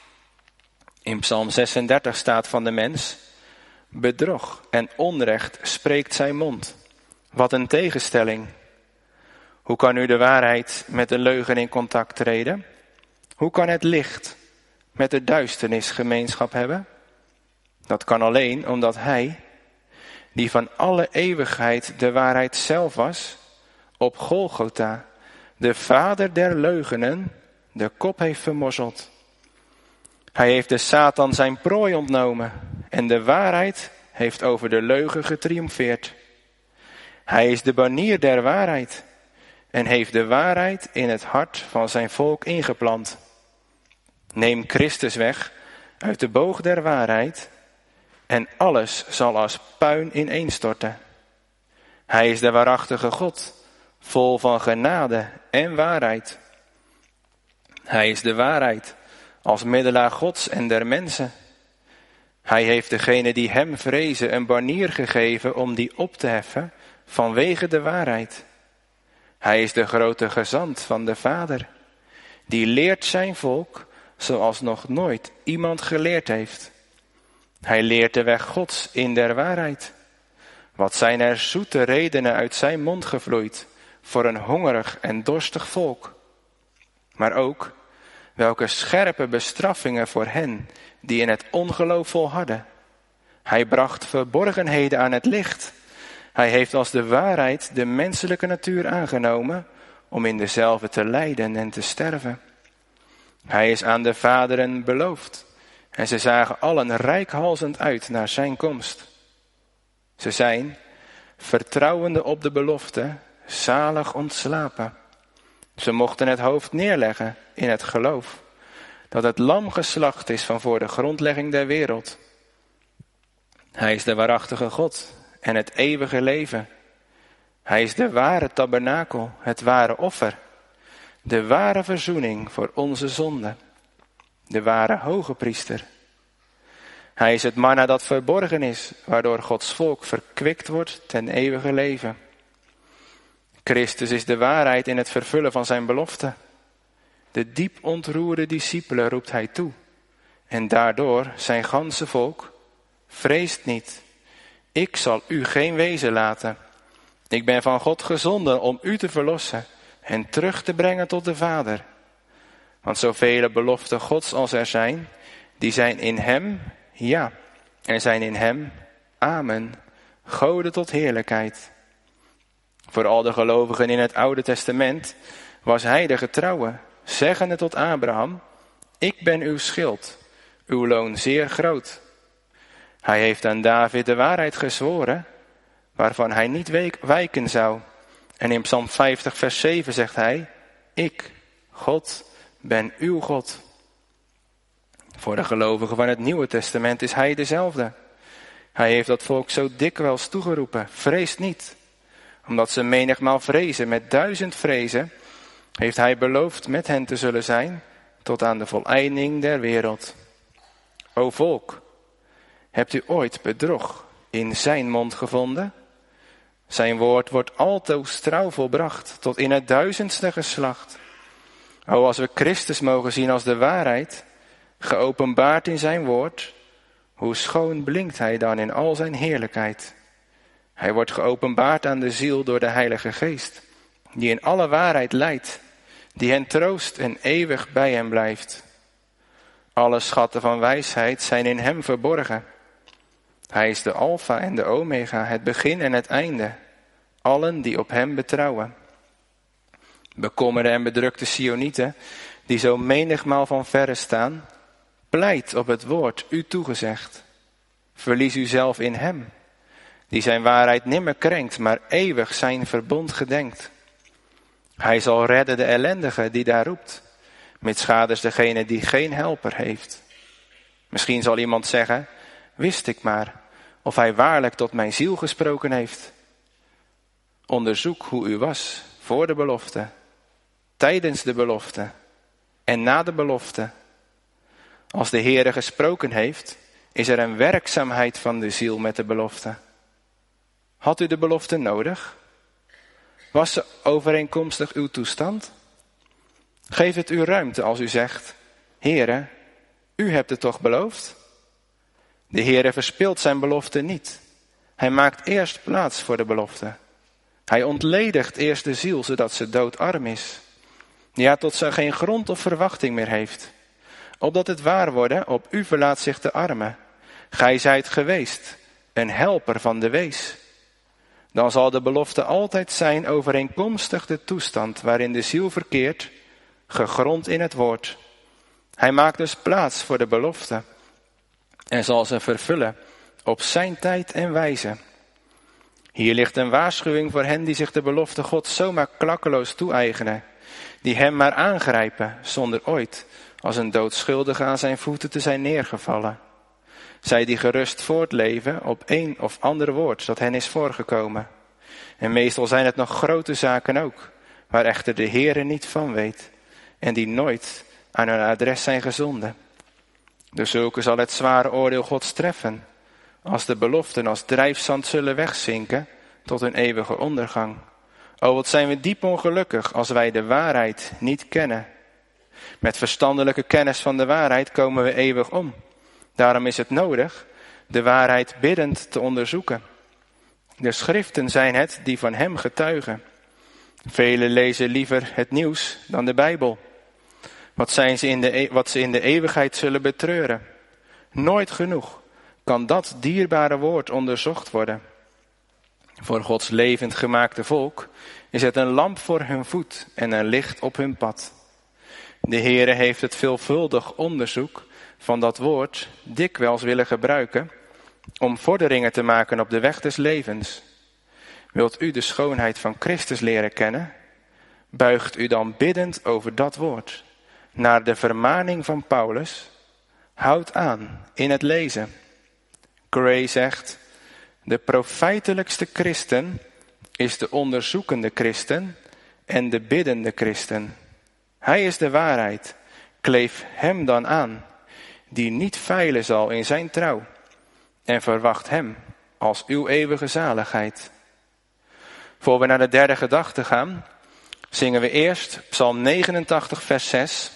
B: In Psalm zesendertig staat van de mens: bedrog en onrecht spreekt zijn mond. Wat een tegenstelling. Hoe kan nu de waarheid met de leugen in contact treden? Hoe kan het licht met de duisternis gemeenschap hebben? Dat kan alleen omdat hij, die van alle eeuwigheid de waarheid zelf was, op Golgotha, de vader der leugenen, de kop heeft vermorzeld. Hij heeft de Satan zijn prooi ontnomen en de waarheid heeft over de leugen getriomfeerd. Hij is de banier der waarheid en heeft de waarheid in het hart van zijn volk ingeplant. Neem Christus weg uit de boog der waarheid en alles zal als puin ineenstorten. Hij is de waarachtige God, vol van genade en waarheid. Hij is de waarheid als middelaar Gods en der mensen. Hij heeft degene die hem vrezen een banier gegeven om die op te heffen vanwege de waarheid. Hij is de grote gezant van de Vader, die leert zijn volk zoals nog nooit iemand geleerd heeft. Hij leert de weg Gods in der waarheid. Wat zijn er zoete redenen uit zijn mond gevloeid voor een hongerig en dorstig volk. Maar ook welke scherpe bestraffingen voor hen die in het ongeloof volharden. Hij bracht verborgenheden aan het licht. Hij heeft als de waarheid de menselijke natuur aangenomen om in dezelfde te lijden en te sterven. Hij is aan de vaderen beloofd en ze zagen allen reikhalzend uit naar zijn komst. Ze zijn, vertrouwende op de belofte, zalig ontslapen. Ze mochten het hoofd neerleggen in het geloof dat het lam geslacht is van voor de grondlegging der wereld. Hij is de waarachtige God en het eeuwige leven. Hij is de ware tabernakel, het ware offer, de ware verzoening voor onze zonden, de ware hoge priester. Hij is het manna dat verborgen is, waardoor Gods volk verkwikt wordt ten eeuwige leven. Christus is de waarheid in het vervullen van zijn belofte. De diep ontroerde discipelen roept hij toe. En daardoor zijn ganse volk: vreest niet, ik zal u geen wezen laten. Ik ben van God gezonden om u te verlossen en terug te brengen tot de Vader. Want zoveel beloften Gods als er zijn, die zijn in hem, ja, en zijn in hem, amen, Gode tot heerlijkheid. Voor al de gelovigen in het Oude Testament was hij de getrouwe, zeggende tot Abraham: ik ben uw schild, uw loon zeer groot. Hij heeft aan David de waarheid gezworen, waarvan hij niet wijken zou. En in Psalm vijftig vers zeven zegt hij: ik, God, ben uw God. Voor de gelovigen van het Nieuwe Testament is hij dezelfde. Hij heeft dat volk zo dikwijls toegeroepen: vrees niet. Omdat ze menigmaal vrezen met duizend vrezen, heeft hij beloofd met hen te zullen zijn tot aan de voleinding der wereld. O volk, hebt u ooit bedrog in zijn mond gevonden? Zijn woord wordt altoos trouw volbracht tot in het duizendste geslacht. O, als we Christus mogen zien als de waarheid, geopenbaard in zijn woord, Hoe schoon blinkt hij dan in al zijn heerlijkheid. Hij wordt geopenbaard aan de ziel door de Heilige Geest, die in alle waarheid leidt, die hen troost en eeuwig bij hem blijft. Alle schatten van wijsheid zijn in hem verborgen. Hij is de Alfa en de Omega, het begin en het einde, allen die op hem betrouwen. Bekommerde en bedrukte Sionieten, die zo menigmaal van verre staan, pleit op het woord u toegezegd. Verlies u zelf in hem, die zijn waarheid nimmer krenkt, maar eeuwig zijn verbond gedenkt. Hij zal redden de ellendige die daar roept, mitschaders degene die geen helper heeft. Misschien zal iemand zeggen, wist ik maar, of hij waarlijk tot mijn ziel gesproken heeft. Onderzoek hoe u was voor de belofte, tijdens de belofte en na de belofte. Als de Heere gesproken heeft, is er een werkzaamheid van de ziel met de belofte. Had u de belofte nodig? Was ze overeenkomstig uw toestand? Geef het u ruimte als u zegt, Heere, u hebt het toch beloofd? De Heere verspilt zijn belofte niet. Hij maakt eerst plaats voor de belofte. Hij ontledigt eerst de ziel, zodat ze doodarm is. Ja, tot ze geen grond of verwachting meer heeft. Opdat het waar worden, op u verlaat zich de arme. Gij zijt geweest, een helper van de wees. Dan zal de belofte altijd zijn overeenkomstig de toestand waarin de ziel verkeert, gegrond in het woord. Hij maakt dus plaats voor de belofte en zal ze vervullen op zijn tijd en wijze. Hier ligt een waarschuwing voor hen die zich de belofte God zomaar klakkeloos toe-eigenen, die hem maar aangrijpen zonder ooit als een doodschuldige aan zijn voeten te zijn neergevallen. Zij die gerust voortleven op een of ander woord dat hen is voorgekomen. En meestal zijn het nog grote zaken ook, waar echter de Heere niet van weet en die nooit aan hun adres zijn gezonden. Door zulke zal het zware oordeel Gods treffen, als de beloften als drijfzand zullen wegzinken tot hun eeuwige ondergang. O, wat zijn we diep ongelukkig als wij de waarheid niet kennen. Met verstandelijke kennis van de waarheid komen we eeuwig om. Daarom is het nodig de waarheid biddend te onderzoeken. De schriften zijn het die van hem getuigen. Velen lezen liever het nieuws dan de Bijbel. Wat, zijn ze in de, wat ze in de eeuwigheid zullen betreuren. Nooit genoeg kan dat dierbare woord onderzocht worden. Voor Gods levend gemaakte volk is het een lamp voor hun voet en een licht op hun pad. De Heere heeft het veelvuldig onderzoek van dat woord dikwijls willen gebruiken om vorderingen te maken op de weg des levens. Wilt u de schoonheid van Christus leren kennen? Buigt u dan biddend over dat woord naar de vermaning van Paulus. Houd aan in het lezen. Gray zegt, de profijtelijkste christen is de onderzoekende christen en de biddende christen. Hij is de waarheid. Kleef hem dan aan, die niet feilen zal in zijn trouw, en verwacht hem als uw eeuwige zaligheid. Voor we naar de derde gedachte gaan, zingen we eerst Psalm negenentachtig vers zes.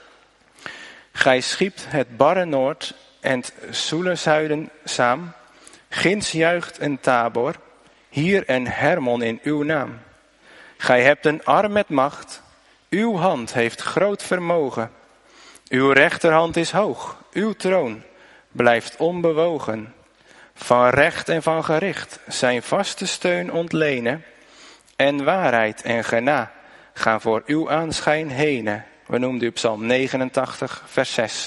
B: Gij schiept het barre noord en het zoele zuiden saam. Ginds juicht een Tabor, hier een Hermon in uw naam. Gij hebt een arm met macht, uw hand heeft groot vermogen. Uw rechterhand is hoog, uw troon blijft onbewogen. Van recht en van gericht zijn vaste steun ontlenen. En waarheid en gena gaan voor uw aanschijn henen. We noemden u Psalm negenentachtig vers zes.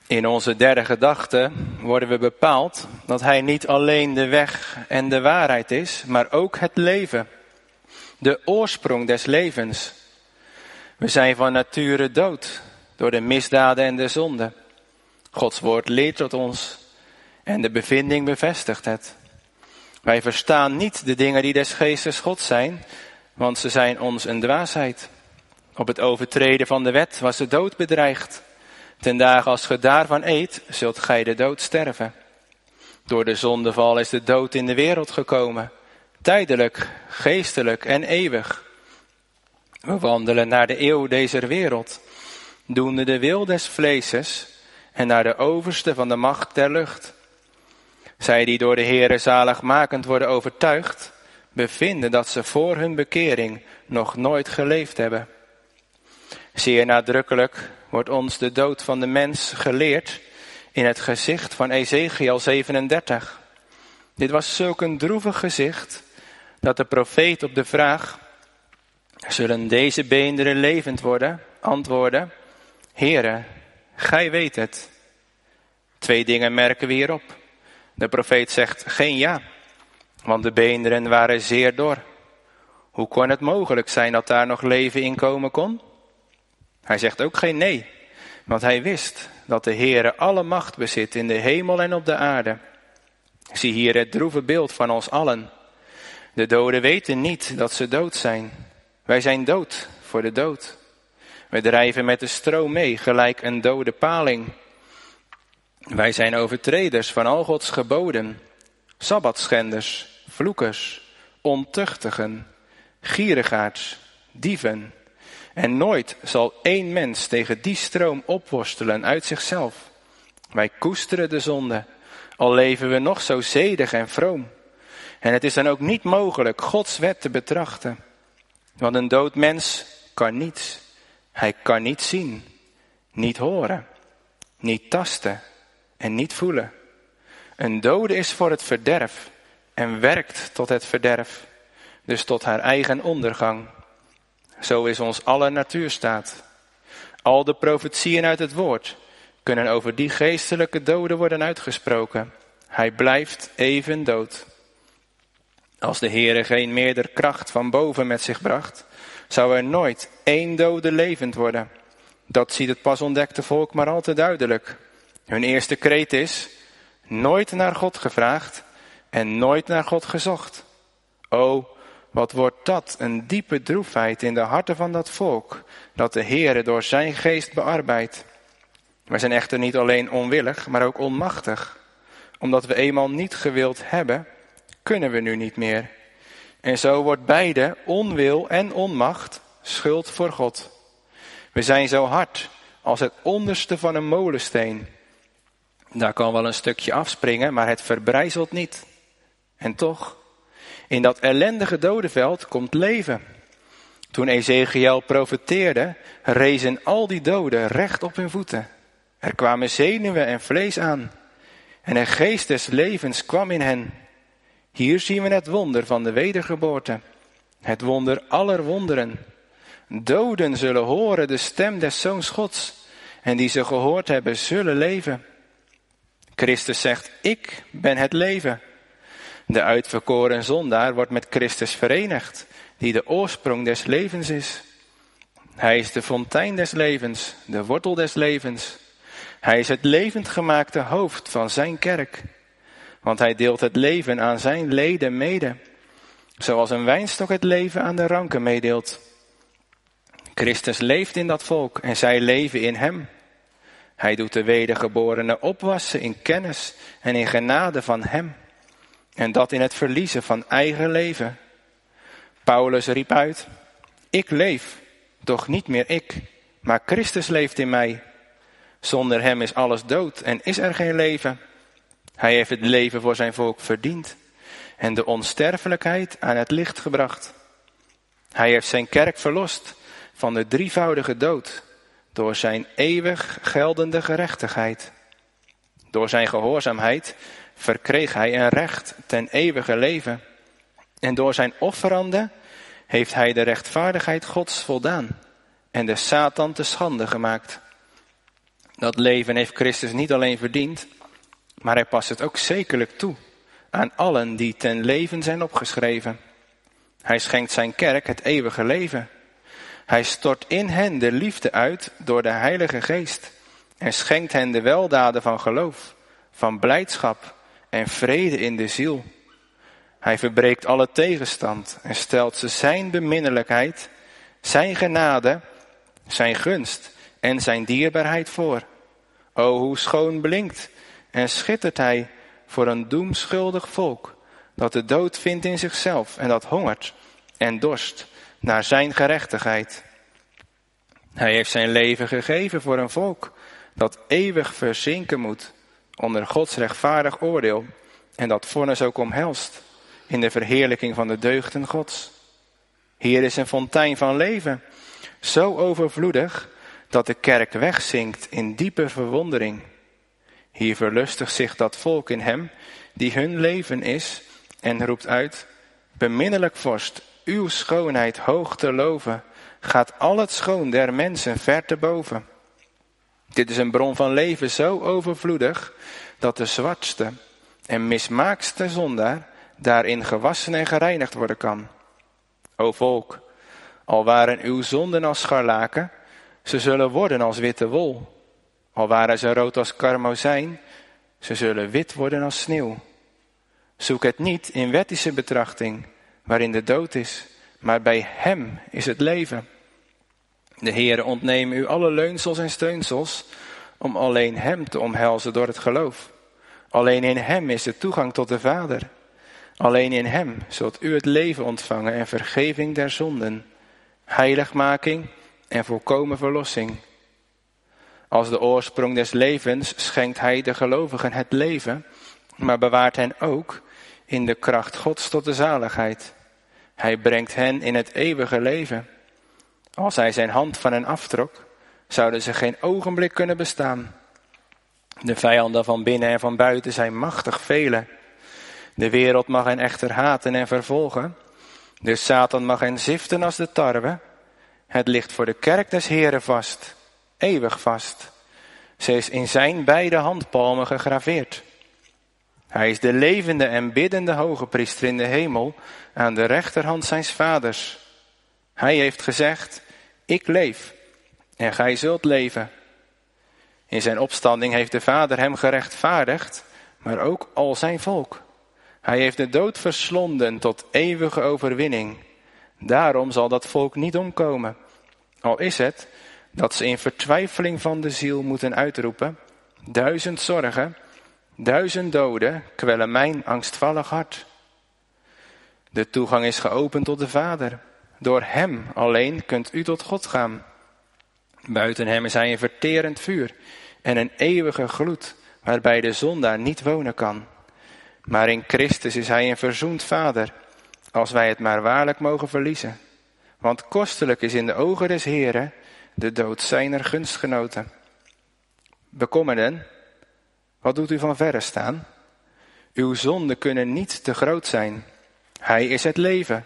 B: In onze derde gedachte worden we bepaald dat hij niet alleen de weg en de waarheid is, maar ook het leven. De oorsprong des levens. We zijn van nature dood door de misdaden en de zonde. Gods woord leert tot ons en de bevinding bevestigt het. Wij verstaan niet de dingen die des geestes God zijn, want ze zijn ons een dwaasheid. Op het overtreden van de wet was de dood bedreigd. Ten dagen als ge daarvan eet, zult gij de dood sterven. Door de zondeval is de dood in de wereld gekomen. Tijdelijk, geestelijk en eeuwig. We wandelen naar de eeuw deze wereld, doende de wil des vleeses en naar de overste van de macht der lucht. Zij die door de Heere zaligmakend worden overtuigd, bevinden dat ze voor hun bekering nog nooit geleefd hebben. Zeer nadrukkelijk wordt ons de dood van de mens geleerd in het gezicht van Ezechiel zevenendertig. Dit was zulk een droevig gezicht dat de profeet op de vraag: zullen deze beenderen levend worden? Antwoordde: Heere, gij weet het. Twee dingen merken we hierop. De profeet zegt geen ja, want de beenderen waren zeer dor. Hoe kon het mogelijk zijn dat daar nog leven in komen kon? Hij zegt ook geen nee, want hij wist dat de Heere alle macht bezit in de hemel en op de aarde. Zie hier het droeve beeld van ons allen. De doden weten niet dat ze dood zijn. Wij zijn dood voor de dood. We drijven met de stroom mee, gelijk een dode paling. Wij zijn overtreders van al Gods geboden, sabbatschenders, vloekers, ontuchtigen, gierigaards, dieven. En nooit zal één mens tegen die stroom opworstelen uit zichzelf. Wij koesteren de zonde, al leven we nog zo zedig en vroom. En het is dan ook niet mogelijk Gods wet te betrachten. Want een dood mens kan niets. Hij kan niet zien, niet horen, niet tasten en niet voelen. Een dode is voor het verderf en werkt tot het verderf, dus tot haar eigen ondergang. Zo is ons alle natuurstaat. Al de profetieën uit het woord kunnen over die geestelijke dode worden uitgesproken. Hij blijft even dood. Als de Heere geen meerder kracht van boven met zich bracht, zou er nooit één dode levend worden. Dat ziet het pas ontdekte volk maar al te duidelijk. Hun eerste kreet is: nooit naar God gevraagd en nooit naar God gezocht. O, wat wordt dat een diepe droefheid in de harten van dat volk, dat de Heere door zijn geest bearbeidt. Wij zijn echter niet alleen onwillig, maar ook onmachtig. Omdat we eenmaal niet gewild hebben, kunnen we nu niet meer. En zo wordt beide, onwil en onmacht, schuld voor God. We zijn zo hard als het onderste van een molensteen. Daar kan wel een stukje afspringen, maar het verbrijzelt niet. En toch, in dat ellendige dodenveld komt leven. Toen Ezechiel profeteerde, rezen al die doden recht op hun voeten. Er kwamen zenuwen en vlees aan. En een geest des levens kwam in hen. Hier zien we het wonder van de wedergeboorte. Het wonder aller wonderen. Doden zullen horen de stem des Zoons Gods. En die ze gehoord hebben, zullen leven. Christus zegt: ik ben het leven. De uitverkoren zondaar wordt met Christus verenigd, die de oorsprong des levens is. Hij is de fontein des levens, de wortel des levens. Hij is het levend gemaakte hoofd van zijn kerk. Want hij deelt het leven aan zijn leden mede, zoals een wijnstok het leven aan de ranken meedeelt. Christus leeft in dat volk en zij leven in hem. Hij doet de wedergeborenen opwassen in kennis en in genade van hem. En dat in het verliezen van eigen leven. Paulus riep uit: ik leef, doch niet meer ik, maar Christus leeft in mij. Zonder hem is alles dood en is er geen leven. Hij heeft het leven voor zijn volk verdiend en de onsterfelijkheid aan het licht gebracht. Hij heeft zijn kerk verlost van de drievoudige dood door zijn eeuwig geldende gerechtigheid. Door zijn gehoorzaamheid verkreeg hij een recht ten eeuwige leven. En door zijn offeranden heeft hij de rechtvaardigheid Gods voldaan en de Satan te schande gemaakt. Dat leven heeft Christus niet alleen verdiend, maar hij past het ook zekerlijk toe aan allen die ten leven zijn opgeschreven. Hij schenkt zijn kerk het eeuwige leven. Hij stort in hen de liefde uit door de Heilige Geest en schenkt hen de weldaden van geloof, van blijdschap en vrede in de ziel. Hij verbreekt alle tegenstand en stelt ze zijn beminnelijkheid, zijn genade, zijn gunst en zijn dierbaarheid voor. O, hoe schoon blinkt en schittert hij voor een doemschuldig volk, dat de dood vindt in zichzelf en dat hongert en dorst naar zijn gerechtigheid. Hij heeft zijn leven gegeven voor een volk dat eeuwig verzinken moet onder Gods rechtvaardig oordeel en dat vonnis ook omhelst in de verheerlijking van de deugden Gods. Hier is een fontein van leven, zo overvloedig dat de kerk wegzinkt in diepe verwondering. Hier verlustigt zich dat volk in hem, die hun leven is, en roept uit: beminnelijk vorst, uw schoonheid hoog te loven, gaat al het schoon der mensen ver te boven. Dit is een bron van leven zo overvloedig, dat de zwartste en mismaakste zondaar daarin gewassen en gereinigd worden kan. O volk, al waren uw zonden als scharlaken, ze zullen worden als witte wol. Al waren ze rood als karmozijn, ze zullen wit worden als sneeuw. Zoek het niet in wettische betrachting, waarin de dood is, maar bij hem is het leven. De Heere ontneemt u alle leunsels en steunsels, om alleen hem te omhelzen door het geloof. Alleen in hem is de toegang tot de Vader. Alleen in hem zult u het leven ontvangen en vergeving der zonden, heiligmaking en volkomen verlossing. Als de oorsprong des levens schenkt hij de gelovigen het leven, maar bewaart hen ook in de kracht Gods tot de zaligheid. Hij brengt hen in het eeuwige leven. Als hij zijn hand van hen aftrok, zouden ze geen ogenblik kunnen bestaan. De vijanden van binnen en van buiten zijn machtig vele. De wereld mag hen echter haten en vervolgen. De Satan mag hen ziften als de tarwe. Het ligt voor de kerk des Heeren vast, eeuwig vast. Ze is in zijn beide handpalmen gegraveerd. Hij is de levende en biddende hoge priester in de hemel aan de rechterhand zijns vaders. Hij heeft gezegd: ik leef en gij zult leven. In zijn opstanding heeft de Vader hem gerechtvaardigd, maar ook al zijn volk. Hij heeft de dood verslonden tot eeuwige overwinning. Daarom zal dat volk niet omkomen. Al is het dat ze in vertwijfeling van de ziel moeten uitroepen: duizend zorgen, duizend doden kwellen mijn angstvallig hart. De toegang is geopend tot de Vader. Door hem alleen kunt u tot God gaan. Buiten hem is hij een verterend vuur en een eeuwige gloed, waarbij de zondaar niet wonen kan. Maar in Christus is hij een verzoend Vader, als wij het maar waarlijk mogen verliezen. Want kostelijk is in de ogen des Heeren de dood zijner gunstgenoten. Bekommerden, wat doet u van verre staan? Uw zonden kunnen niet te groot zijn. Hij is het leven.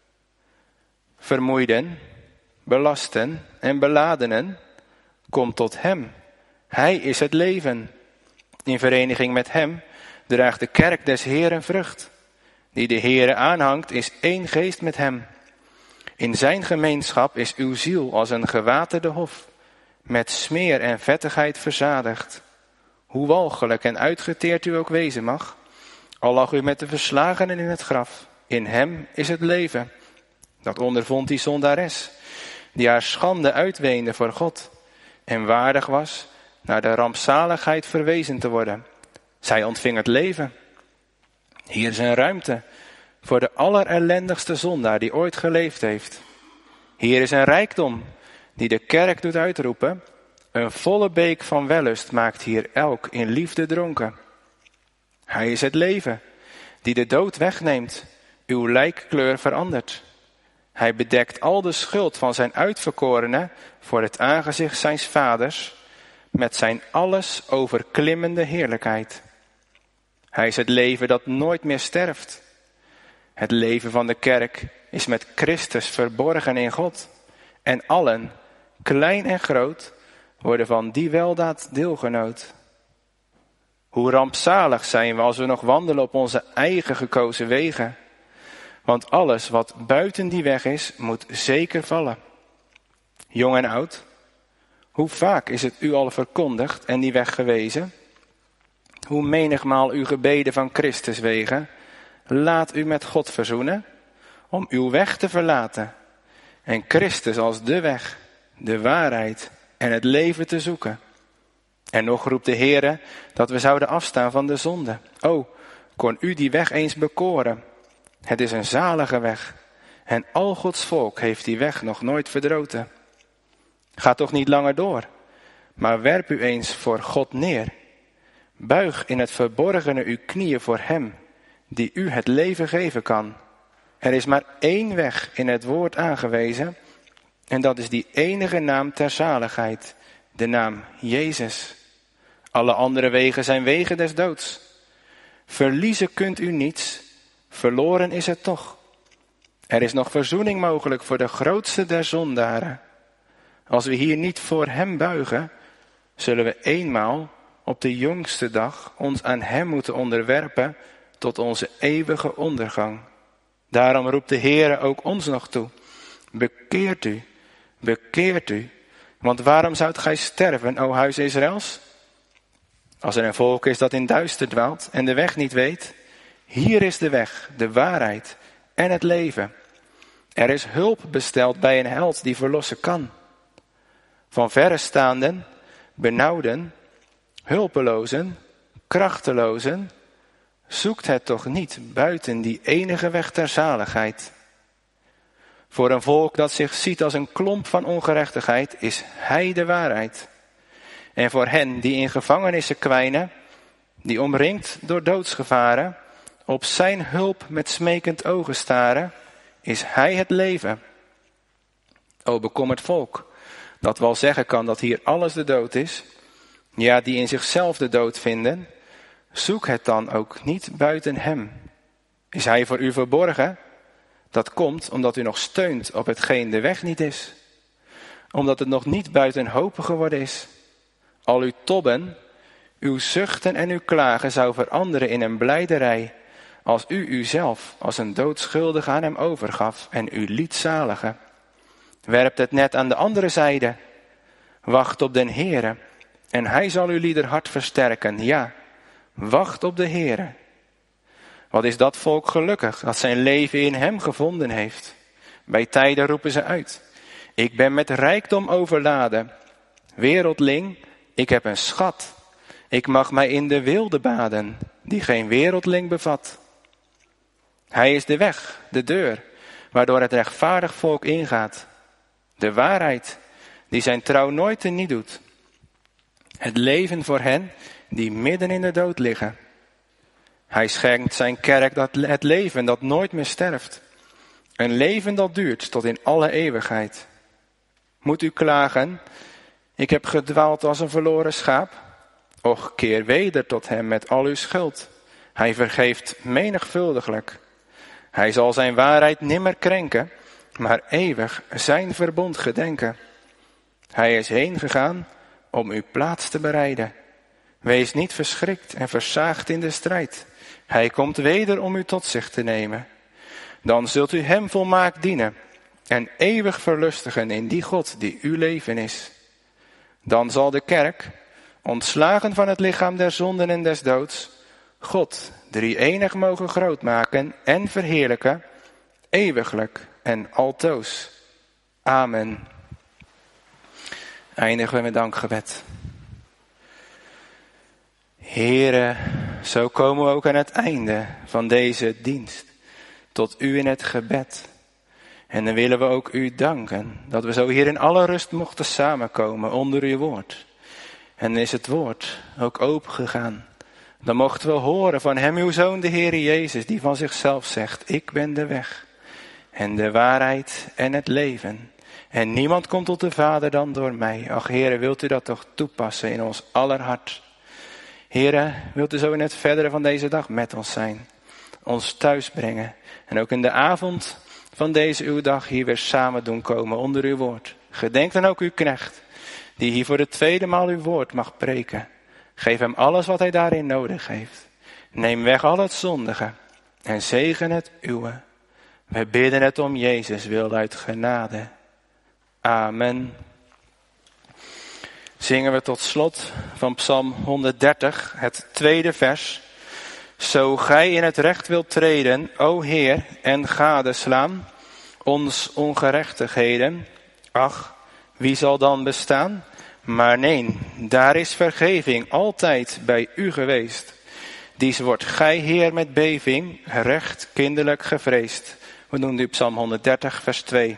B: Vermoeiden, belasten en beladenen, kom tot hem. Hij is het leven. In vereniging met hem draagt de kerk des Heeren vrucht. Die de Heere aanhangt is één geest met hem. In zijn gemeenschap is uw ziel als een gewaterde hof, met smeer en vettigheid verzadigd. Hoe walgelijk en uitgeteerd u ook wezen mag, al lag u met de verslagenen in het graf, in hem is het leven. Dat ondervond die zondares, die haar schande uitweende voor God en waardig was naar de rampzaligheid verwezen te worden. Zij ontving het leven. Hier is een ruimte voor de allerellendigste zondaar die ooit geleefd heeft. Hier is een rijkdom die de kerk doet uitroepen: een volle beek van wellust maakt hier elk in liefde dronken. Hij is het leven die de dood wegneemt, uw lijkkleur verandert. Hij bedekt al de schuld van zijn uitverkorenen voor het aangezicht zijns vaders met zijn alles overklimmende heerlijkheid. Hij is het leven dat nooit meer sterft. Het leven van de kerk is met Christus verborgen in God. En allen, klein en groot, worden van die weldaad deelgenoot. Hoe rampzalig zijn we als we nog wandelen op onze eigen gekozen wegen. Want alles wat buiten die weg is, moet zeker vallen. Jong en oud, hoe vaak is het u al verkondigd en die weg gewezen? Hoe menigmaal uw gebeden van Christus wegen? Laat u met God verzoenen, om uw weg te verlaten. En Christus als de weg, de waarheid en het leven te zoeken. En nog roept de Heere dat we zouden afstaan van de zonde. O, kon u die weg eens bekoren. Het is een zalige weg. En al Gods volk heeft die weg nog nooit verdroten. Ga toch niet langer door, maar werp u eens voor God neer. Buig in het verborgene uw knieën voor hem, die u het leven geven kan. Er is maar één weg in het woord aangewezen, en dat is die enige naam ter zaligheid, de naam Jezus. Alle andere wegen zijn wegen des doods. Verliezen kunt u niets, verloren is het toch. Er is nog verzoening mogelijk voor de grootste der zondaren. Als we hier niet voor hem buigen, zullen we eenmaal op de jongste dag ons aan hem moeten onderwerpen tot onze eeuwige ondergang. Daarom roept de Heere ook ons nog toe. Bekeert u, bekeert u, want waarom zoudt gij sterven, o huis Israëls? Als er een volk is dat in duister dwaalt en de weg niet weet, hier is de weg, de waarheid en het leven. Er is hulp besteld bij een held die verlossen kan. Van verre staanden, benauwden, hulpelozen, krachtelozen, zoekt het toch niet buiten die enige weg ter zaligheid. Voor een volk dat zich ziet als een klomp van ongerechtigheid, is hij de waarheid. En voor hen die in gevangenissen kwijnen, die omringd door doodsgevaren, op zijn hulp met smekend ogen staren, is hij het leven. O bekommerd volk, dat wel zeggen kan dat hier alles de dood is, ja, die in zichzelf de dood vinden, zoek het dan ook niet buiten hem. Is hij voor u verborgen? Dat komt omdat u nog steunt op hetgeen de weg niet is. Omdat het nog niet buiten hopen geworden is. Al uw tobben, uw zuchten en uw klagen zou veranderen in een blijderij, als u uzelf als een doodschuldige aan hem overgaf en u liet zaligen. Werpt het net aan de andere zijde. Wacht op den Heere, en hij zal uw lieder hart versterken. Ja, wacht op de Heere. Wat is dat volk gelukkig, dat zijn leven in hem gevonden heeft. Bij tijden roepen ze uit. Ik ben met rijkdom overladen. Wereldling, ik heb een schat. Ik mag mij in de wilde baden, die geen wereldling bevat. Hij is de weg, de deur, waardoor het rechtvaardig volk ingaat. De waarheid, die zijn trouw nooit teniet doet. Het leven voor hen, die midden in de dood liggen. Hij schenkt zijn kerk dat het leven dat nooit meer sterft. Een leven dat duurt tot in alle eeuwigheid. Moet u klagen, ik heb gedwaald als een verloren schaap? Och, keer weder tot hem met al uw schuld. Hij vergeeft menigvuldiglijk. Hij zal zijn waarheid nimmer krenken, maar eeuwig zijn verbond gedenken. Hij is heen gegaan om uw plaats te bereiden. Wees niet verschrikt en versaagd in de strijd. Hij komt weder om u tot zich te nemen. Dan zult u hem volmaakt dienen en eeuwig verlustigen in die God die uw leven is. Dan zal de kerk, ontslagen van het lichaam der zonden en des doods, God drie-enig mogen grootmaken en verheerlijken, eeuwiglijk en altoos. Amen. Eindigen we met dankgebed. Heere, zo komen we ook aan het einde van deze dienst, tot u in het gebed. En dan willen we ook u danken, dat we zo hier in alle rust mochten samenkomen onder uw woord. En is het woord ook opengegaan. Dan mochten we horen van hem, uw Zoon, de Heere Jezus, die van zichzelf zegt, ik ben de weg en de waarheid en het leven. En niemand komt tot de Vader dan door mij. Ach, Heere, wilt u dat toch toepassen in ons aller hart? Heere, wilt u zo in het verdere van deze dag met ons zijn, ons thuis brengen en ook in de avond van deze uw dag hier weer samen doen komen onder uw woord. Gedenk dan ook uw knecht, die hier voor de tweede maal uw woord mag preken. Geef hem alles wat hij daarin nodig heeft. Neem weg al het zondige en zegen het uwe. Wij bidden het om Jezus wil uit genade. Amen. Zingen we tot slot van Psalm honderddertig, het tweede vers. Zo gij in het recht wilt treden, o Heer, en gadeslaan ons ongerechtigheden. Ach, wie zal dan bestaan? Maar nee, daar is vergeving altijd bij u geweest. Dies wordt gij, Heer, met beving, recht kinderlijk gevreesd. We doen nu Psalm honderddertig, vers twee.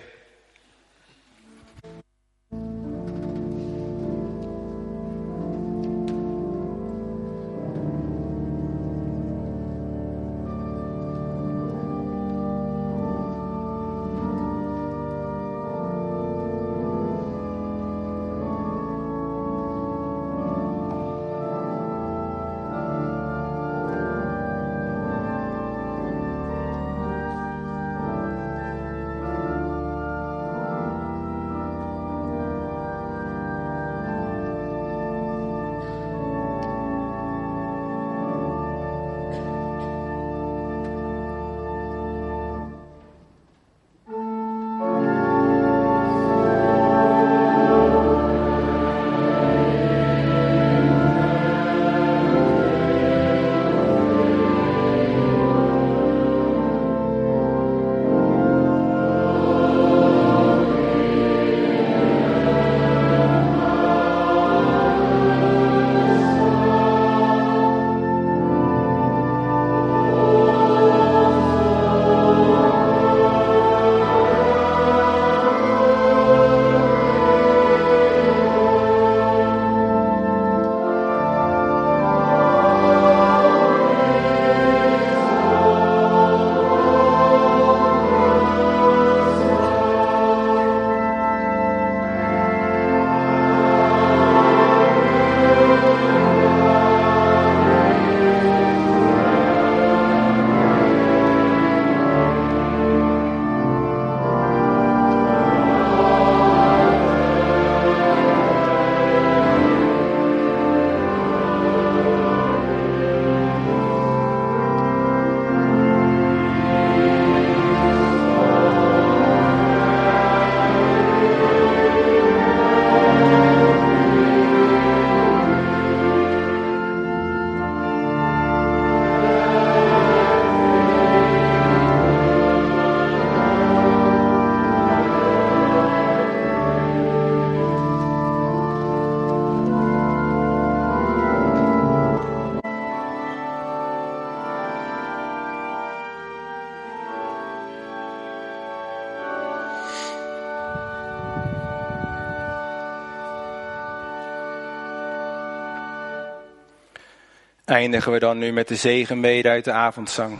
B: Eindigen we dan nu met de zegenbede uit de avondzang.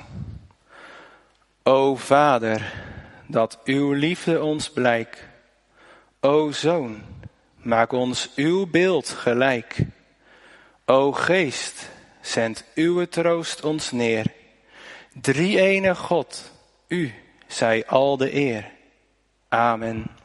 B: O Vader, dat uw liefde ons blijk. O Zoon, maak ons uw beeld gelijk. O Geest, zend uw troost ons neer. Drie-ene God, u zij al de eer. Amen.